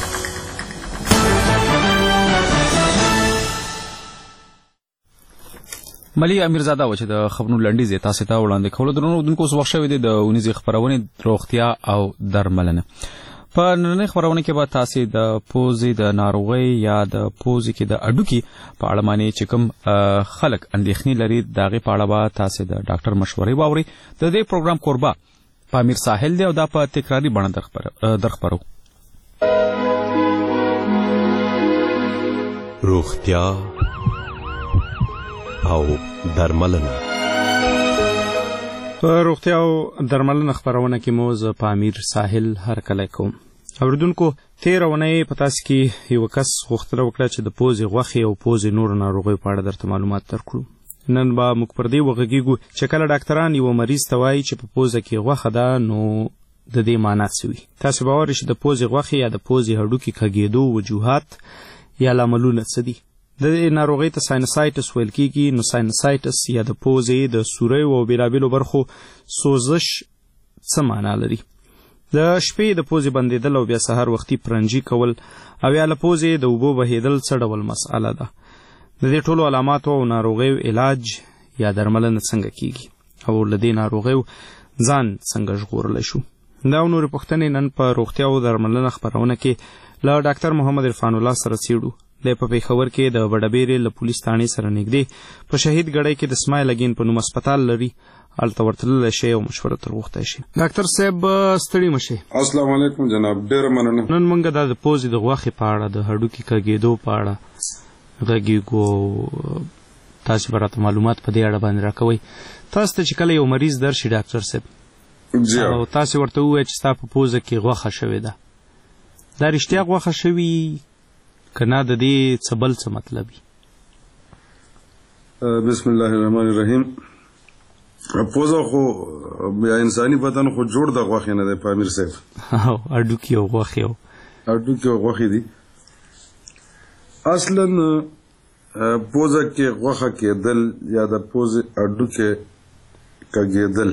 مليحه میرزاده و چې د خبرونو لنډیز تاسو ته وړاندې کولو درنو دونکو اوس وخت شوی دی د اونیزې خبرونې روغتیا او درملنه. په نننۍ خبرونه کې به تاسو د پوزې د ناروغۍ یا د پوزې کې د اډوکي په اړه باندې چې کوم خلک اندېښنې لري دغه په اړه به تاسو د ډاکټر مشورې واوري. د دې پروګرام قربا پامیر ساحل دی او دا په تکراری بڼه درخبرو. روغتیا او درملنه. په روغتیا او درملنه خبرونه کې مو ز پامیر ساحل هر کله کوم. اوریدونکو 13 ونې په تاسو کې یو کس غوښتنه وکړه چې د پوزې غوښې او پوزې نور ناروغیو په اړه درته معلومات درکړو. نن به موږ پر دې وغږیږو چې کله ډاکټران یو مریض ته وایي چې په پوزه کې غوښه ده نو د دې معنی څه وي. تاسو به واورئ چې د پوزې غوښې یا د پوزې هډوکي کږېدو وجوهات یا لاملونه څه دي. د ناروغۍ ته ساینسایټس ویل کېږي. نو ساینسایټس یا د پوزې د سوریو او بېلابېلو برخو سوزش څه معنا لري؟ د شپې د پوزې بندېدل او بیا سهار وختي پرنجي کول او یا له پوزې د اوبو بهېدل څه ډول مسئله ده؟ د دې ټولو علاماتو او ناروغیو علاج یا درملنه څنګه کېږي او له دې ناروغیو ځان څنګه ژغورلی شو؟ دا او نورې پوښتنې نن په روغتیا او درملنه خپرونه کې له ډاکټر محمد عرفان الله سره څېړو. د په پېښور کې د وډبېرې له پولیس تاڼې سره نږدې په شهید ګړی کې د اسماعیل اګین په نوم هسپتال لري. هلته ورتللی شئ او مشوره تر غوښتی شي. ډاکټر صاحب ستړي مه شئ. السلام علیکم جناب، ډېره مننه. نن موږ د پوزې د غوښې په اړه د هډوکي کږېدو په اړه غږیږو. تاسو به راته معلومات په دې اړه باندې راکوئ. تاسو ته چې کله یو مریض درشي ډاکټر صاحب او تاسو ورته ووایئ چې ستا په پوزه کې غوښه شوې ده، دا رښتیا غوښه شوي که نه د دې څه بل څه مطلب وي؟ بسم الله الرحمن الرحیم. پوزه خو بیا انساني بدن خو جوړ د غوښې نه دی پامیر صاحب. هډوکي او غوښې دي. اصلا پوزه کې غوښه کېدل یا د پوزې هډوکي کږېدل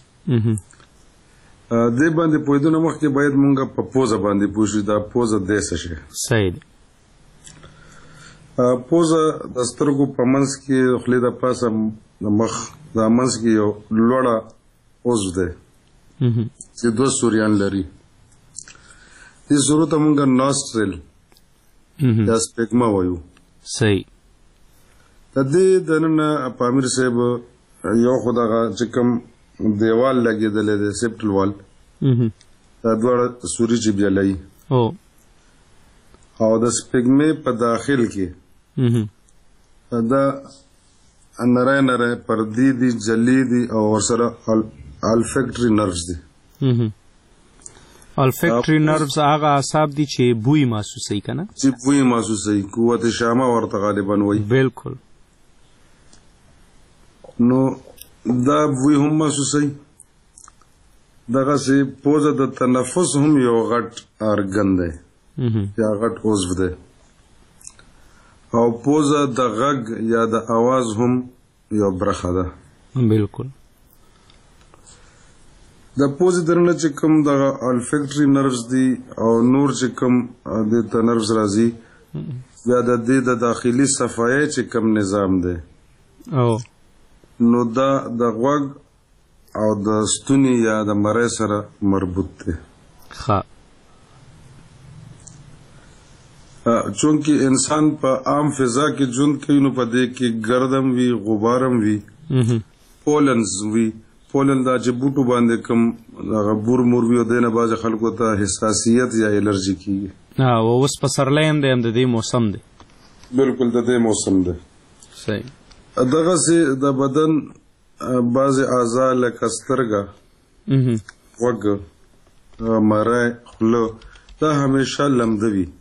دې باندې پوهېدو نه مخکې باید مونږ په پوزه باندې پوه شو دا پوزه دی څه شی. صحیح دی. پوزه د سترګو په منځ کې خولې د پاسه د مخ د منځ کې یو لوړه عضو دی چې دوه سوریان لري. دې سورو ته مونږ نوسترل یا سپیګما وایو. صحیح. د دې دننه پامیر صاحب یو خو دغه چې کوم دیوال لګېدلی دی سیپټل وال دا دواړه سوري چې بیا لایي او د سپیګمې په داخل کې دا نری نری پردې دي جلې دي او ورسره الفیکټري نروز دي. الفیکټري نروز هغه اعصاب دي چې بوی محسوسوي که نه؟ چې بوی محسوسوي، قوت شامه ورته غالبا وایي. بالکل. نو دا بوی هم محسوسوي. دغسې پوزه د تنفس هم یو غټ ارګن دی یا غټ عضو دی او پوزه د غږ یا د اواز هم یو برخه ده. بالکل. د پوزې درنه چې کوم دغه الفیکټري نروز دي او نور چې کوم د ته نروز راځي بیا د دې د داخلي صفایي چې کوم نظام دی نو دا د غوږ او د ستوني یا د مرۍ سره مربوط دی. چونکې انسان په عام فضا کې ژوند کوي نو په دې کې ګردم وي، غبارم وي، پولنز وي. پولن دا چې بوټو باندې کوم هغه بور مور وي او دې نه بعضې خلکو ته حساسیت یا الرجي کېږي. او اوس پسرلی هم دی، هم د دې موسم دی. بالکل د دې موسم دی. صحیح. دغسې د بدن بعضې اعضا لکه سترګه، غوږ، مری، خوله دا همیشه لمده وي.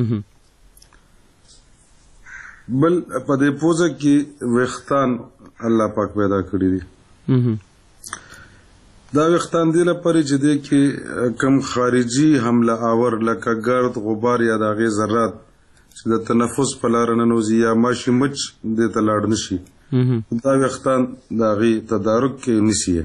بل په دې پوزه کې ویښتان الله پاک پیدا کړي دي. دا ویښتان دې لپاره چې دې کې کم خارجي حمله آور لکه ګرد، غبار یا د هغې ذرات چې د تنفس په لاره ننوځي یا ماشي مچ دې ته لاړ نه شي دا ویښتان د هغې تدارک کې نیسي.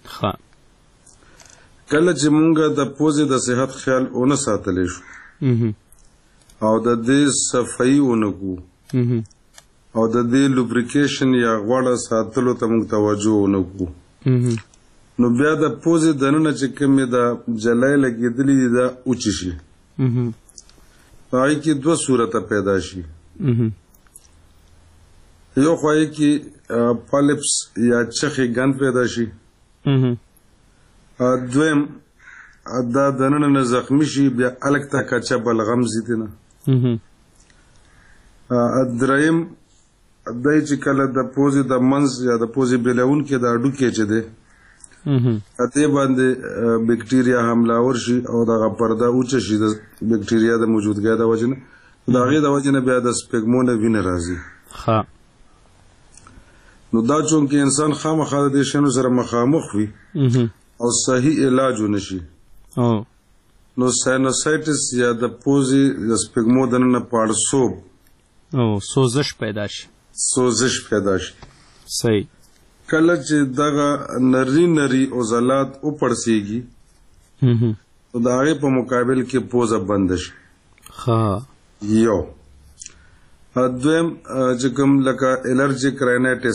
کله چې مونږ د پوزې د صحت خیال ونه ساتلی شو او د دې صفایي ونه کړو او د دې لوبریکیشن یا غوړه ساتلو ته مونږ توجه ونه کړو نو بیا د پوزې دننه چې کومې د جلۍ لګېدلي دي دا اوچې شي. په هغې کې دوه صورته پیدا شي. یو خوا یې کې پالیپس یا چخې ګند پیدا شي. دویم دا دننه نه زخمي شي بیا الګ ته کچه بلغم ځي ترې نه. دریم دی چې کله د پوزې د منځ یا د پوزې بېلونکې د هډوکې چې دی دې باندې بکټیریا حمله ور شي او دغه پرده اوچه شي د بکټیریا د موجودګۍ د وجې نه د هغې د وجې نه بیا د سپیګمو نه وینه راځي. نو دا چونکې انسان خامخا د دې شیانو سره مخامخ وي او صحیح علاج ونه شي نو ساینوسایټس یا د پوزې د سپیګمو دننه پاړسوب سوزش پیدا شي. صحیح. کله چې دغه نری نری عضلات وپړسېږي نو د هغې په مقابل کې پوزه بنده شي. یو دویم چې کوم لکه الرجیک رینایټس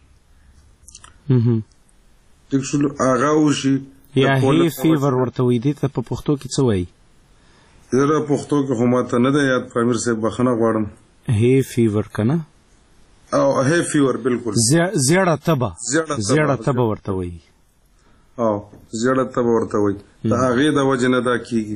ټیک شو هغه وشي یا هی فیور ورته وایي. دې ته په پښتو کې څه وایي؟ دې پښتو کې خو ماته نه دی یاد پامیر صاحب بخښنه غواړم. هی فیور که نه؟ او هی فیور بالکل زیړه تبه ورته وایي. او زیړه تبه ورته وایي د هغې د وجې نه دا کېږي.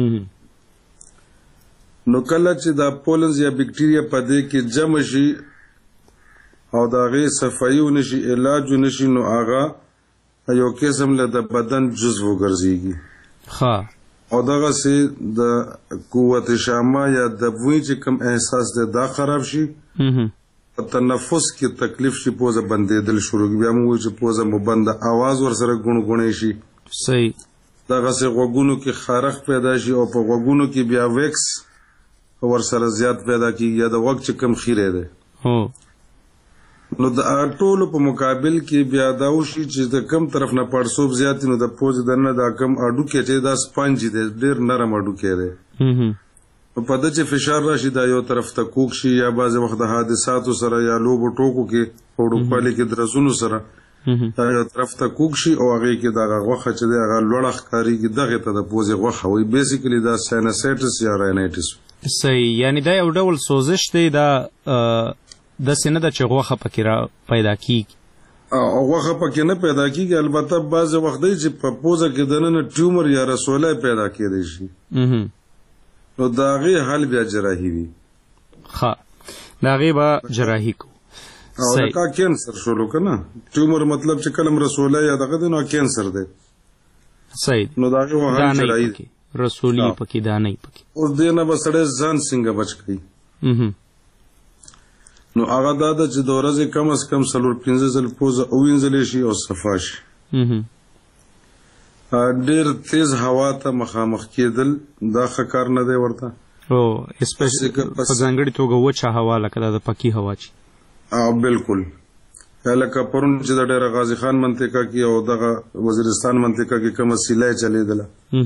نو کله چې دا پولنز یا بکټیریا په دې کې جمع شي او د هغې صفایي ونه شي علاج ونه شي نو هغه یو قسم له د بدن جزو وګرځېږي او دغسې د قوت شامه یا د بوی چې کوم احساس دی دا خراب شي په تنفس کې تکلیف شي پوزه بندېدل شروع کړي. بیا موږ وایو چې پوزه مو بنده اواز ورسره ګونګونی شي. صحیح. دغسې غوږونو کې خارښ پیدا شي او په غوږونو کې بیا ویکس ورسره زیات پیدا کېږي یا د غوږ چې کوم خیری دی نو د ټولو په مقابل کې بیا دا وشي چې د کم طرف نه پړسوب زیات نو د پوزې دننه دا کم هډوکی چې دا سپنج دی ډېر نرم هډوکی دی په د چې فشار راشي دا یو طرف ته کوک شي یا بعض وخت د حادثاتو سره یا لوبو ټوکو کې وړوکوالي کې درزونو سره دا یو طرف ته کوک شي او هغه کې دا غوخه چې دا لوړه ښکاریږي دغه ته د پوزې غوخه وي بیسیکلی دا ساینسایټس یا راینایټس. صحیح، یعنی دا یو ډول سوزش دی دا د سینه د چې غوخه پکې را پیدا کیږي او غوخه پکې نه پیدا کیږي. البته بعض وخت دی چې په پوزه کې دننه ټیومر یا رسوله پیدا کېدی شي نو دا غي حل بیا جراحي وي. ها دا غي با جراحي کو او دا کینسر شروع کنه ټیومر مطلب چې کلم رسوله یا دغه نو کینسر دی. صحیح، نو دا غي حل جراحي رسولي پکې دا نه پکې اوس دینه بسړې ځان څنګه بچ کړي. نو هغه دا چې د ورځې کم از کم 4-5 ځل پوزه وینځل شي او صفا شي. ډېر تیز هوا ته مخامخ کېدل دا ښه کار نه دی ورته او اسپیشلی په ځانګړې توګه وچه هوا لکه د پکی هوا چې بالکل لکه پرون چې د ډېر غازی خان منطقه کې او دغه وزیرستان منطقه کې کومه سیلای چلیدله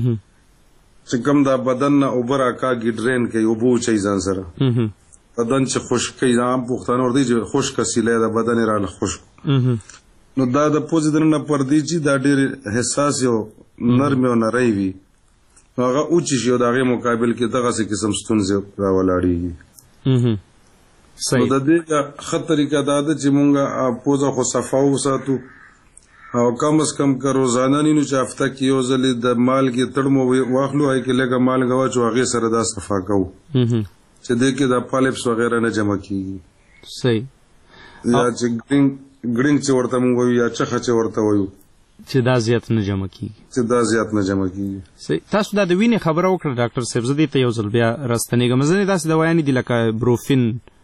چې کوم دا بدن نه اوبر اکاږي ډرین کوي او بو چي ځان سره بدن چې خشکې عام پښتانه ورته چې خشک سیلای د بدن راله خشک نو دا د پوزې درنه پردي چې دا ډېر حساس او نرم او نری وي هغه اوچ شي او دغه مقابل کې دغه څه قسم ستونزې راولاړيږي. صحیح، د دې ښه طریقه دا ده چې مونږه پوزه خو صفا وساتو او کم از کم که روزانه نه چې هفته کې یو ځل د مالګې تړمو واخلو هغه کې لږه مالګه واچو هغه سره دا صفا کوو چې دې کې د پالیپس وغیرہ نه جمع کیږي. صحیح، یا چې ګرینګ چې ورته مونږ وایو یا چخه چې ورته وایو چې دا زیات نه جمع کیږي. صحیح، تاسو دا د وینې خبره وکړه ډاکټر صاحب، زه دې ته یو ځل بیا راستنېږم. ځینې داسې دوايانې دي لکه بروفین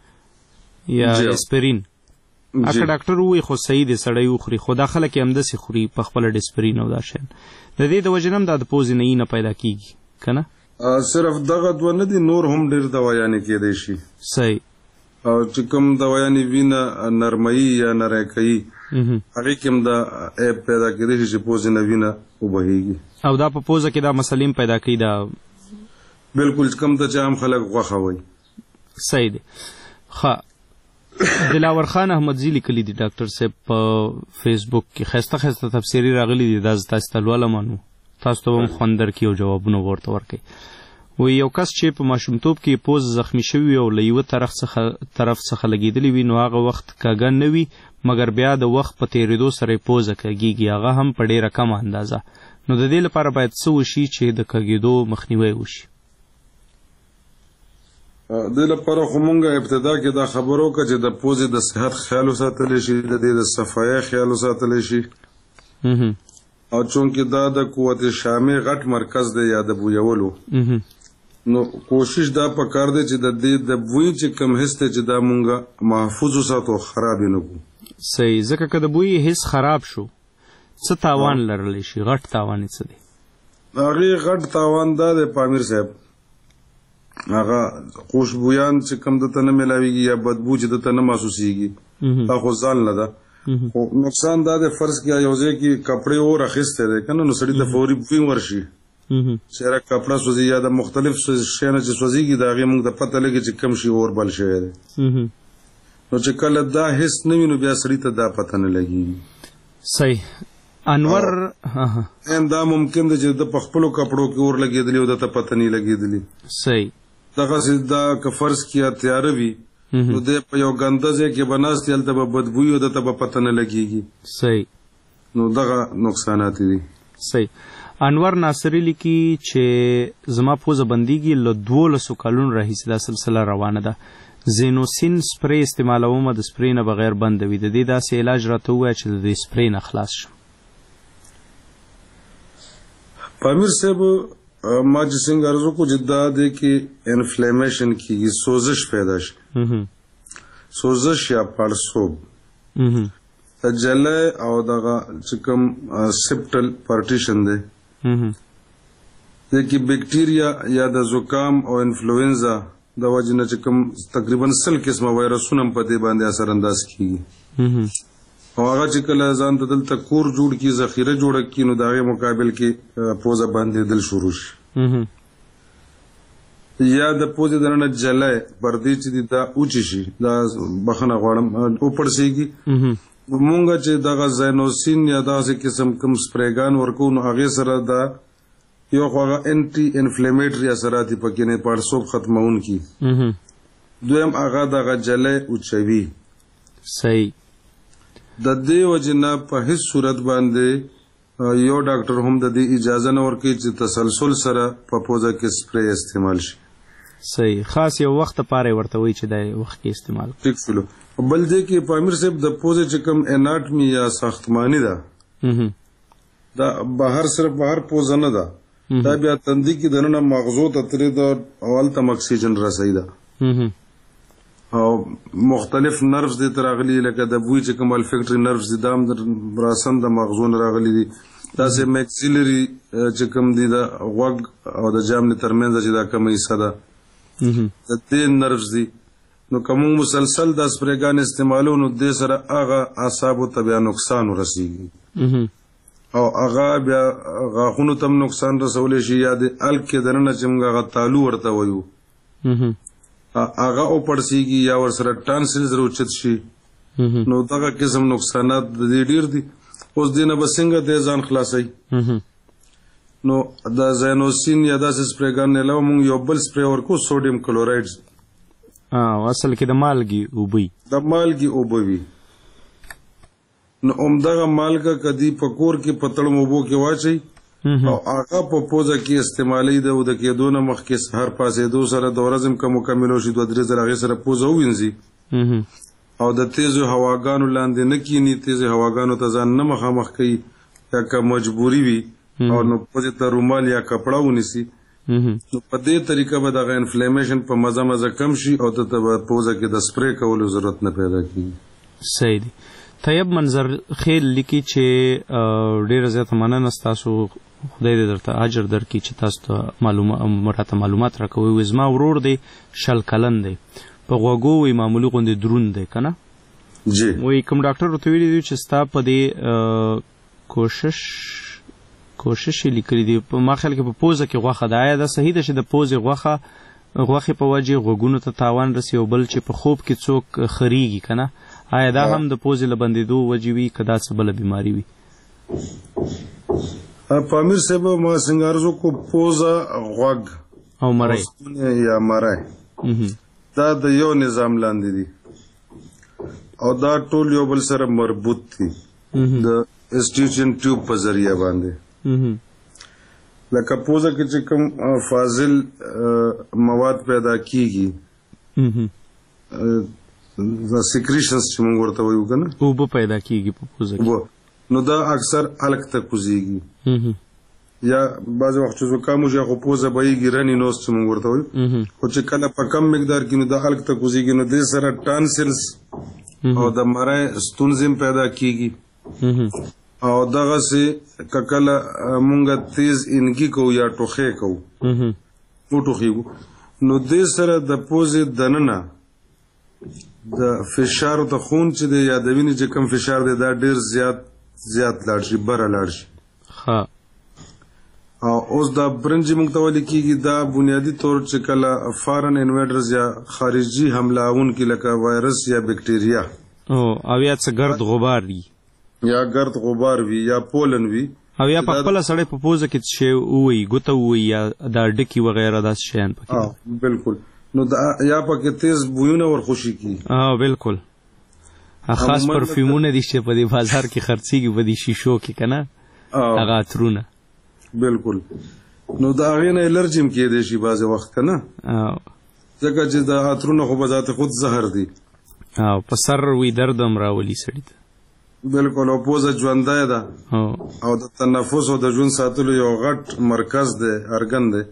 یا اسپرین اکه ډاکټر وایي خو صحیح دی سړی وخوري خو دا خلک یې همداسې خوري په خپله ډسپرین او دا شیان د دې د وجې نه هم دا د پوزې نه پیدا کیږي که نه؟ صرف دغه دوه نه دي نور هم ډېر دوايانې کېدی شي. صحیح، او چې کوم دوايانې وینه نرموي یا نری کوي هغې کې هم دا عیب پیدا کېدی شي چې پوزې نه وینه وبهیږي او دا په پوزه کې دا مسلې هم پیدا کوي. دا بالکل کوم ته چې عام خلک غوښه وایي. صحیح دی. ښه، دلاور خان احمدزي لیکلي دي ډاکټر صاحب په فیسبوک کې ښایسته تفسیري راغلي دي دا تاسو ته لولم نو تاسو ته هم خوند درکړي او جوابونه ورته ورکړي. وایي یو کس چې په ماشومتوب کې پوز زخمی شوي او له یوه طرف څخه لګېدلی وي نو هغه وخت کږه نه وي مګر بیا د وخت په تېرېدو سره یې پوزه کږېږي هغه هم په ډېره کمه اندازه. نو د دې لپاره باید څه وشي چې د کږېدو مخنیوی وشي؟ دې لپاره خو مونږ ابتدا کې دا خبرو وکړه چې د پوزې د صحت خیال وساتلی شي د دې د صفایۍ خیال وساتلی شي او چونکې دا د قوت شامې غټ مرکز دی یا د بویولو نو کوشش دا پکار دی چې د دې د بوی چې کم حس دی چې دا مونږه محفوظ وساتو خراب یې نه کړو. صحیح، ځکه که د بوی حس خراب شو څه تاوان لرلی شي؟ غټ تاوان یې څه دی؟ هغې غټ تاوان دا دی پامیر صاحب هغه خوشبویان چې کم دته نه میلاویږي یا بدبو چې دته نه محسوسیږي دا خو ځان نه ده. خو نقصان دا دی فرض کړه یو ځای کې کپړې اور اخیستی دی که نه نو سړي ته فوري بوی ورشي چېرې کپړه سوځي یا د مختلف شیانه چې سوځېږي د هغې موږ د پته لګي چې کم شي اور بل شوی دی نو چې کله دا حس نه وي نو بیا سړي ته دا پته نه لګېږي. صحیح. انور دا ممکن دی چې د په خپلو کپړو کې اور لګېدلی او دته پته نه لګېدلی. صحیح. دغسې دا که فرض کړه تیاره وي نو دی په یو ګنده ځای کې به ناست وي هلته به بدبوي او دته به پته نه لګېږي. صحیح. نو دغه نقصانات دي. صحیح. انور ناصری لیکي چې زما پوزه بندېږي له 12 کلونو راهیسې دا سلسله روانه ده زینوسین سپری استعمالوم د سپری نه بغیر بندوي د دې داسې علاج راته ووایه چې د دې سپری نه خلاص شم. پامیر صاحب ما چې څنګه عرض وکړو چې دا دی کې انفلیمیشن کېږي سوزش پیدا شي سوزش یا پړسوب د جلۍ او دغه چې کوم سپټل پارټیشن دی دې کې بیکټیریا یا د زکام او انفلوئنزا د وجې نه چې کوم تقریبا 100 قسمه وایرسونه په دې باندې اثر انداز کېږي او هغه چې کله ځان ته دلته کور جوړ کړي ذخیره جوړه کړي نو د هغې مقابل کې پوزه بندېدل شروع شي یا د پوزې دننه جلای پردې چې دي دا اوچې شي دا بخښنه غواړم وپړسېږي مونږ چې دغه زینوسین یا داسې قسم کوم سپریګان ورکو نو هغې سره دا یو خو هغه انټي انفلیمیټري اثرات یې پکې نه پړسوب ختمونکي دویم هغه دغه جلای اوچوي صحیح د دې وجې نه په هیڅ صورت باندې یو ډاکټر هم د دې اجازه نه ورکوي چې تسلسل سره په پوزه کې سپری استعمال شي صحیح خاص یو وخت پاره ورته وي چې د وخت کې استعمال ټیک شلو بل دې کې په امیر صاحب د پوزه چې کوم اناټمي یا ساختماني ده دا بهر صرف بهر پوزه نه ده دا بیا تندي کې دننه مغزو ته ترې د اول تم اکسیجن رسوي ده او مختلف نروز دي تراغلي لکه د بوی چې کوم الفیکټري نروز دي دام در راسن د مغزو نه راغلي دي تاسو میکسیلري چې کوم دي د غوږ او د جامن ترمنځ چې دا کومه حصہ ده د دې نروز دي نو کوم مسلسل د سپریګان استعمالو نو د سره هغه اعصابو ته بیا نقصان ورسیږي او هغه بیا غاښونو ته نقصان رسولی شي یا د الک کې دننه چې موږ هغه تالو ورته وایو هغه او پړسیږي یا ورسره ټانسلز روچت شي نو دغه قسم نقصانات د دې ډیر دي اوس دې نه به څنګه د ځان خلاصوي نو د زینوسین یا داسې سپریګان نه علاوه موږ یو بل سپری ورکو سوډیم کلورایډز اصل کې د مالګې اوبه وي نو همدغه مالګه کدی په کور کې په تړم اوبو کې واچي او هغه په پوزه کې استعمالي ده او د کېدو نه مخکې سهار پاسېدو سره د ورځې که مکمل شي 2-3 ځله هغې سره پوزه ووینځي او د تیزو هواګانو لاندې نه کینی تیزو هواګانو ته ځان نه مخامخ کوي یا که مجبوري وي او نو پوزې ته رومال یا کپړه ونیسي نو په دې طریقه به دغه انفلیمیشن په مزه کم شي او ته به پوزه کې د سپری کولو ضرورت نه پیدا کېږي صحیح دی طیب منظر خیل لیکي چې ډیره زیاته مننه ستاسو خدای دې درته اجر درکړي چې تاسو ته معلومات راکوئ زما ورور دی 60 کلن دی په غوږو وی معمولي غوندې دروند دی که نه جی وی کوم ډاکټر ورته ویلي دي چې ستا په دې کوشش یې لیکلي دي په ما خیال کې په پوزه کې غوښه ده آیا دا صحیح ده چې د پوزې غوښې په وجې غوږونو ته تاوان رسي او بل چې په خوب کې څوک خریږي که نه آیا دا هم د پوزې له بندېدو وجې وي که دا څه بله بیماري وي په امیر صاحب ما څنګه عرض وکړو پوزه غوږ او مری یا مری دا د یو نظام لاندې دي او دا ټول یو بل سره مربوط دي د اسټیچن ټیوب په ذریعه باندې لکه پوزه کې چې کوم فاضل مواد پیدا کیږي د سیکریشنز چې موږ ورته وایو که نه اوبه پیدا کیږي په پوزه کې نو دا اکثر الک ته کوزیږي یا بعضې وخت چې زکام وشي خو پوزه بهیږي رني نوز چې موږ ورته وایو خو چې کله په کم مقدار کې نو دا الک ته کوزیږي نو دې سره ټانسلز او د مری ستونزې پیدا کیږي او دغسې که کله مونږ تیز انګي کوو یا ټوخی کوو وټوخیږو نو دې سره د پوزې دننه د فشار د خون چې دی یا د وینې چې کم فشار دی دا ډېر زیات لاړ شي بره لاړ شي او اوس دا برنجې مونږ ته ولې کېږي دا بنیادي طور چې کله فارن انویډرز یا خارجي حمله اونکي لکه وایرس یا بیکټیریا او یا څه ګرد غبار وي یا ګرد غبار وي یا پولن وي او یا په خپله سړی په پوزه کې څه شی ووایي ګوته ووایي یا دا ډکي وغیره داسې شیان پکې بالکل نو دا یا پکې تیز بویونه ورخوشي کیږي بالکل خاص پرفیومونه دي چې په دې بازار کې خرڅېږي په دې شیشو کې که نه هغه عطرونه بالکل نو د هغې نه الرجي هم کېدی شي بعضې وخت که نه ځکه چې د عطرونه خو به ذات خود زهر دي په سر وی درد هم راولي سړي ته بالکل او پوزه ژوندی ده او د تنفس او د ژوند ساتلو یو غټ مرکز دی ارګن دی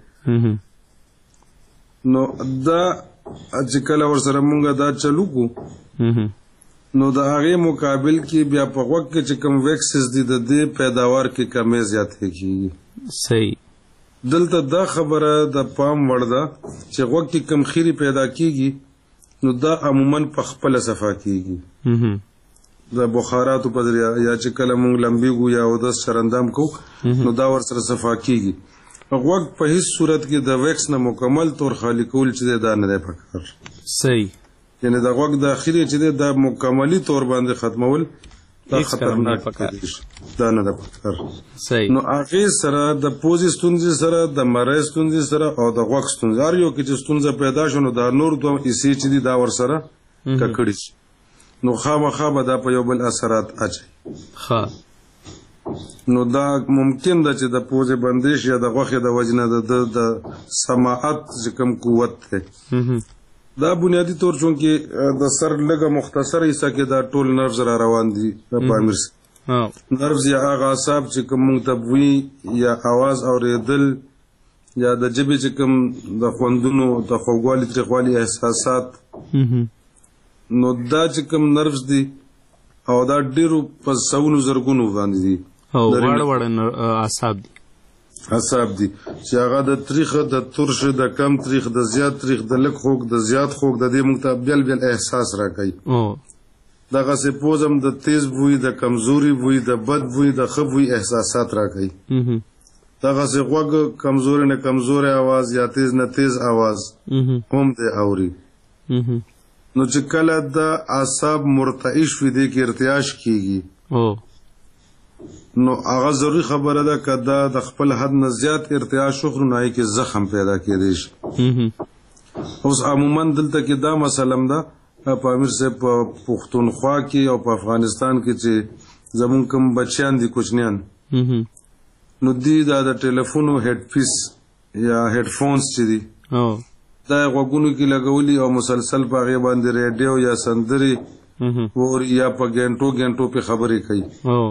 نو دا چې کله ورسره مونږ دا چلو کو نو د هغې مقابل کې بیا په غوږ کې چې کوم ویکسز دي د دې پیداوار کې کمې زیاتې کېږي صحیح دلته دا خبره د پام وړ ده چې غوږ کې کم خیري پیدا کېږي نو دا عموما په خپله صفا کېږي د بخاراتو په ذریعه یا چې کله مونږ لمبېږو یا اودس سرندام کوو نو دا ورسره صفا کېږي غوږ په هیڅ صورت کې د ویکس نه مکمل طور خالی کول چې دا نه دی پکار. صحیح. یعنی د غوږ د اخیری چې دا مکملي طور باندې ختمول دا خطرناک دی. دا نه ده پکار. صحیح. نو هغه سره د پوزي ستونزې سره د مرۍ ستونزې سره او د غوږ ستونزې هر یو کې چې ستونزه پیدا شونه دا نور دوه ایسي چې دا ور سره ککړي نو خامخا به دا په یو بل اثرات اچي. ها نو دا ممکن ده چې د پوزې بندش یا د غوښې د وجنه د سماعت چې کم قوت ده دا بنیادی طور چونکې د سر لږه مختصر حصہ کې دا ټول نروز را روان دي په پامیر سره. نروز یا هغه اعصاب چې کوم تبوی یا आवाज اوریدل یا د جبې چې کوم د خوندونو د خوږوالي تریخوالي احساسات نو دا چې کوم نروز دي او دا ډیرو په سونو زرګونو باندې دي او وړ اعصاب دي چې هغه د تاریخ د ترش د کم تاریخ د زیات تاریخ د لک خوګ د زیات خوګ د دې متبل بل احساس راکړي. دغه سه پوزم د تیز بوی د کمزوري بوی د بد بوی د خب بوی احساسات راکړي. دغه سه غوږ کمزوري نه کمزوري आवाज یا تیز نه تیز आवाज هم ته اوري. نو چې کله د اعصاب مرتعش وي د کې ارتعاش کیږي نو هغه ضروري خبره ده کدا د خپل حد نه زیات ارتعاش شخرو نه کې زخم پیدا کېدی شي. اوس عموما دلته کې دا مسلم ده په امیر سے په پښتونخوا کې او په افغانستان کې چې زمون کوم بچیان دي کوچنیان نو دی دا د ټلیفونو هډ پیس یا هډ فونز چې دي دا غوګونو کې لګولي او مسلسل په غي باندې ریډیو یا سندري ور یا په ګنټو په خبرې کوي.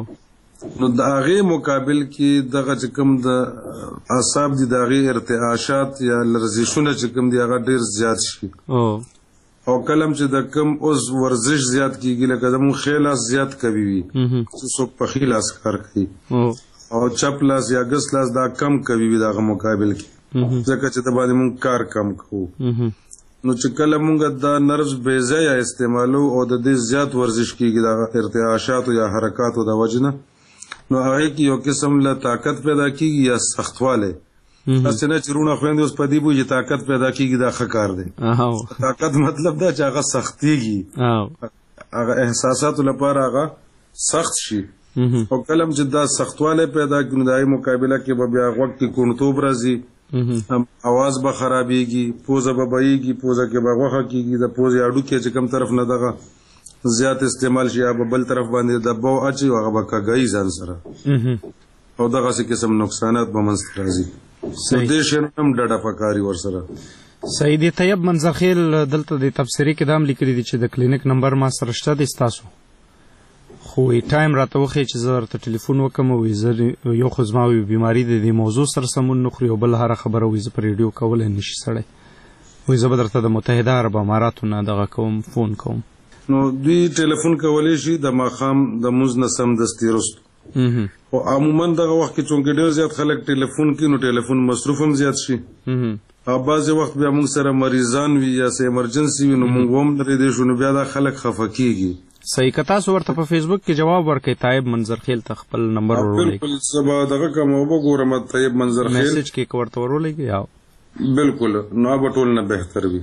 نو د هغه مقابل کې دغه کوم د اعصاب دي دغه ارتعاشات یا لرزشونه چې کوم دي هغه ډیر زیات شي او کلم چې د کوم اوس ورزش زیات کیږي لکه زمون خیلاس زیات کوي وي څوک په خیلاس کار کوي او چپلاس یا ګسلاس دا کم کوي وي دغه مقابل کې ځکه چې د باندې مون کار کم کوو. نو چې کله مونږ دا نرز بیزه یا استعمالو او د دې زیات ورزش کیږي د ارتعاشات یا حرکاتو د وجنه نو هغه کې یو قسم له طاقت پیدا کیږي یا سختواله. اسنه چرونه خويندې اوس پدې بو چې طاقت پیدا کیږي دا خکار دی. طاقت مطلب دا چې هغه سختيږي هغه احساسات لپاره هغه سخت شي او کلم چې دا سختواله پیدا کړي دای مقابله کې به بیا وخت کې کونټوب راځي आवाज به خرابېږي پوزه به بېږي پوزه کې به غوخه کیږي د پوزې اډو کې چې کم طرف نه دغه زیات استعمال شي یا بل طرف باندې د بو اچي هغه به کاږي ځان سره او دغه څه قسم نقصانات به منځ راځي. دې شنم ډډه پکاري ور سره. سید طیب منځخیل دلته د تفسیری کې دام لیکلي دي چې د کلینیک نمبر ما سره شته د تاسو خو ټایم راته وخی چې زه ورته ټلیفون وکم او زه یو خو زما بیماری د دې موضوع سره سمون نخري او بل هر خبره وي زه په ریډیو کولای نشي سړی وي زه به درته د متحده عرب اماراتو نه دغه کوم فون کوم. نو دوی ټلیفون کولی شي د ماښام د مونځ نه سمدستي وروسته خو عموما دغه وخت کې چونکې ډېر زیات خلک ټلیفون کوي نو ټلیفون مصروف هم زیات شي او بعضې وخت بیا موږ سره مریضان وي یا څه ایمرجنسي وي نو موږ هم لرې دی شو نو بیا دا خلک خفه کېږي. صحیح که تاسو ورته په فیسبوک کې جواب ورکړئ طیب منظرخیل ته خپل نمبر ورولئ بالکل سبا دغه کوم وګورم طیب منظرخیل میسج کې ورته ورولئ یا بالکل نو به ټول نه بهتر وي.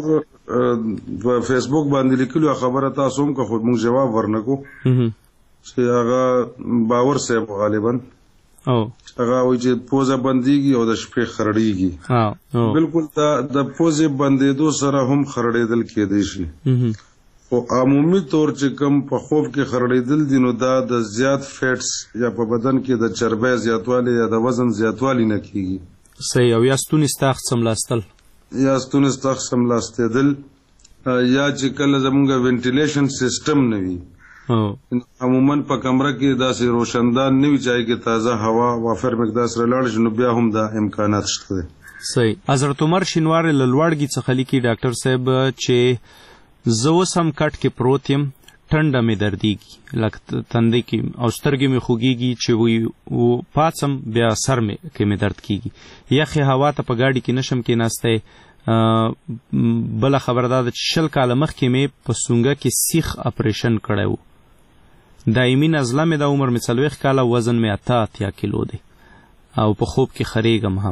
په فیسبوک باندې لیکلو خبره تاسو هم که خو موږ جواب ورنکو چې هغه باور صاحب غالبا هغه وایي چې پوزه بندېږي او د شپې خرړېږي. بالکل د پوزې بندېدو سره هم خرړېدل کېدی شي خو عمومي طور چې کوم په خوب کې خرړېدل دي نو دا د زیات فیټس یا په بدن کې د چربۍ زیاتوالی یا د وزن زیاتوالی نه کېږي. صحیح او یا ستوني ستاخ سملاستل یا ستوني ستاخ سملاستېدل یا چې کله زمونږ وینټیلیشن سیستم نه وي عموما په کمره کې داسې روشندان نه وي چې کې تازه هوا وافر مقدار سره لاړ شي نو بیا هم دا امکانات شته. صحیح. حضرت عمر شینوار له لوړګي څخه لیکي ډاکټر صاحب چې زه اوس هم کټ کې پروت یم ټنډه مې دردېږي لکه تندې کې او سترګې مې خوږېږي چې پاڅم بیا سر مې کې مې درد کېږي یخې هوا ته په ګاډي کې نشم کېناستی. بله خبره دا ده چې 20 کاله مخکې مې په سونګه کې سیخ اپریشن کړی و دایمي نزله مې د عمر مې 40 کاله وزن مې 88 کیلو دی او په خوب کې خریږم هم.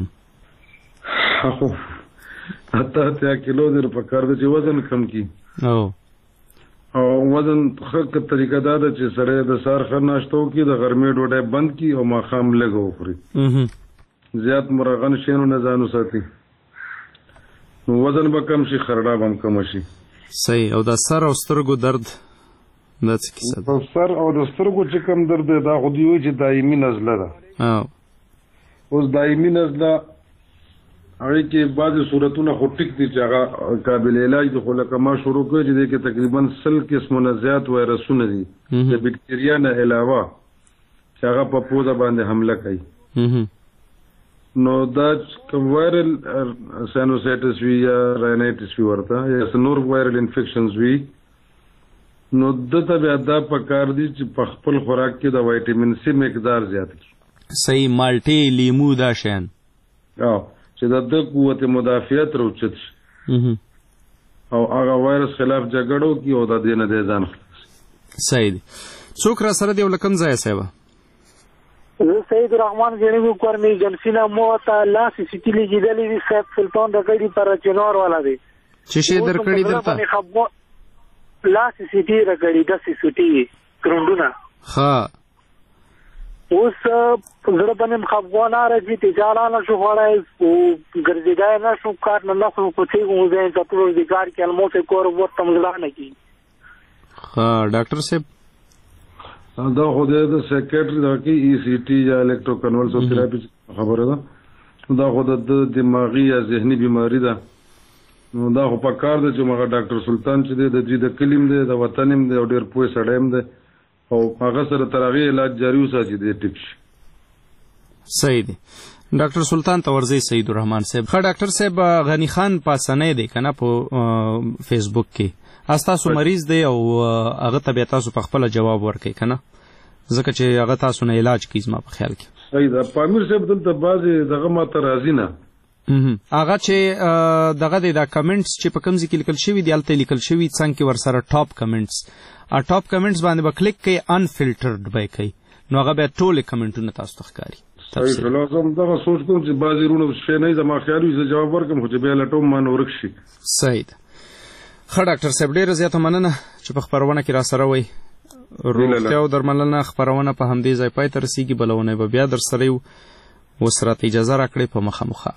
اته کیلو در په کار د وزن کم کی او وزن خلق طریقه دا ده چې سره د سار خر ناشتو کی د غرمې ډوډۍ بند کی او ماخام لګو خوري زیات مرغن شینو نه ځانو ساتي نو وزن به کم شي خرډا به کم شي. صحیح. او د سر او سترګو درد دا څه کیسه ده؟ سر او د سترګو چې کم درد دا خو دی وي چې دایمي نزله ده. اوس دایمي نزله هغه کې بعضی صورتونه خو ټیک دي چې هغه قابل علاج دي، خو لکه ما شروع کړی چې دې کې تقریبا 100 قسمونه زیات وایرسونه دي د بکټریا نه علاوه چې هغه په پوزه باندې حمله کوي. نو دا وایرل ساینوسایټس وی یا راینایټس وی ورته یا نور وایرل انفیکشنز وی نو دته بیا دا پکار دي چې په خپل خوراک کې د وایټامین سی مقدار زیات کړي. صحیح. مالټې، لیمو دا شیان چې د قوت مدافعت روچت شي او هغه وایرس خلاف جګړو کی او د دې نه ځان خلاص. صحیح دی. څوک را سره دی ولکم ځای صاحب؟ زه سید الرحمن جنوبی کورمی جنسینا موتا لاسی سیتیلی جدلی وی صاحب سلطان د غړي پر چنور والا دی چې شه درکړی دلته لاسی سیتی د غړي د سیتی ګروندونه ها اوس زړه باندې خپګان راځي تجارت نشو غواړي او ګرځیدای نشو کار نه خو په څه مو ځای ته ټول د کار کې الموت کور ورته مزرانه کی. ها ډاکټر صاحب دا خو د سیکریټری دا کې ای سی ټي یا الکتروکنولسوتراپي خبره ده. دا خو د دماغي یا ذهني بیماری ده. نو دا خو په کار ده چې موږ ډاکټر سلطان چې د دې د کلیم دی د وطنیم دی او ډیر پوه سړیم دی او هغه سره ترغی علاج جاری وساتي دی ټیک شي. صحیح دی. ډاکټر سلطان تورزی سید الرحمن صاحب. ښه ډاکټر صاحب غنی خان پاسنۍ دی کنه په فیسبوک کې تاسو مریض دی او هغه ته بیا تاسو په خپل جواب ورکړئ کنه ځکه چې هغه تاسو نه علاج کوي زما په خیال کې. صحیح ده. پامیر صاحب دلته بعضې دغه ماته راځي نه هغه چې دغه دی دا کمنټس چې په کوم ځای کې لیکل شوي دي هلته لیکل شوي څنګ کې ورسره ټاپ کمنټس ټاپ کمنټس باندې به کلیک کوي انفلټرډ به یې کوي نو هغه بیا ټولې کمنټونه تاسو ته ښکاري. صحیح. لازم دغه سوچ کوم چې بعضې رونه شی نه زما خیال وي زه جواب ورکړم خو چې بیا لټوم ما نه ورک شي. صحیح ده. ښه ډاکټر صاحب ډېره زیاته مننه چې په خپرونه کې را سره وئ. روغتیا او درملنه خپرونه په همدې ځای پای ته رسېږي. بله اونۍ به بیا در سره یو. اوس راته اجازه راکړئ په مخامخه.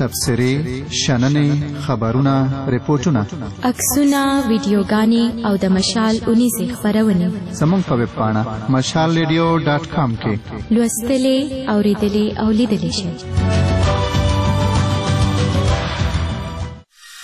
تبصرې شننې خبرونه ریپورتونه عکسونه ویډیوګانې او د مشال 19 خبرونه زموږ په ویب پاڼه mashalradio.com کې لوستلې اوریدلې او لیدلې شئ.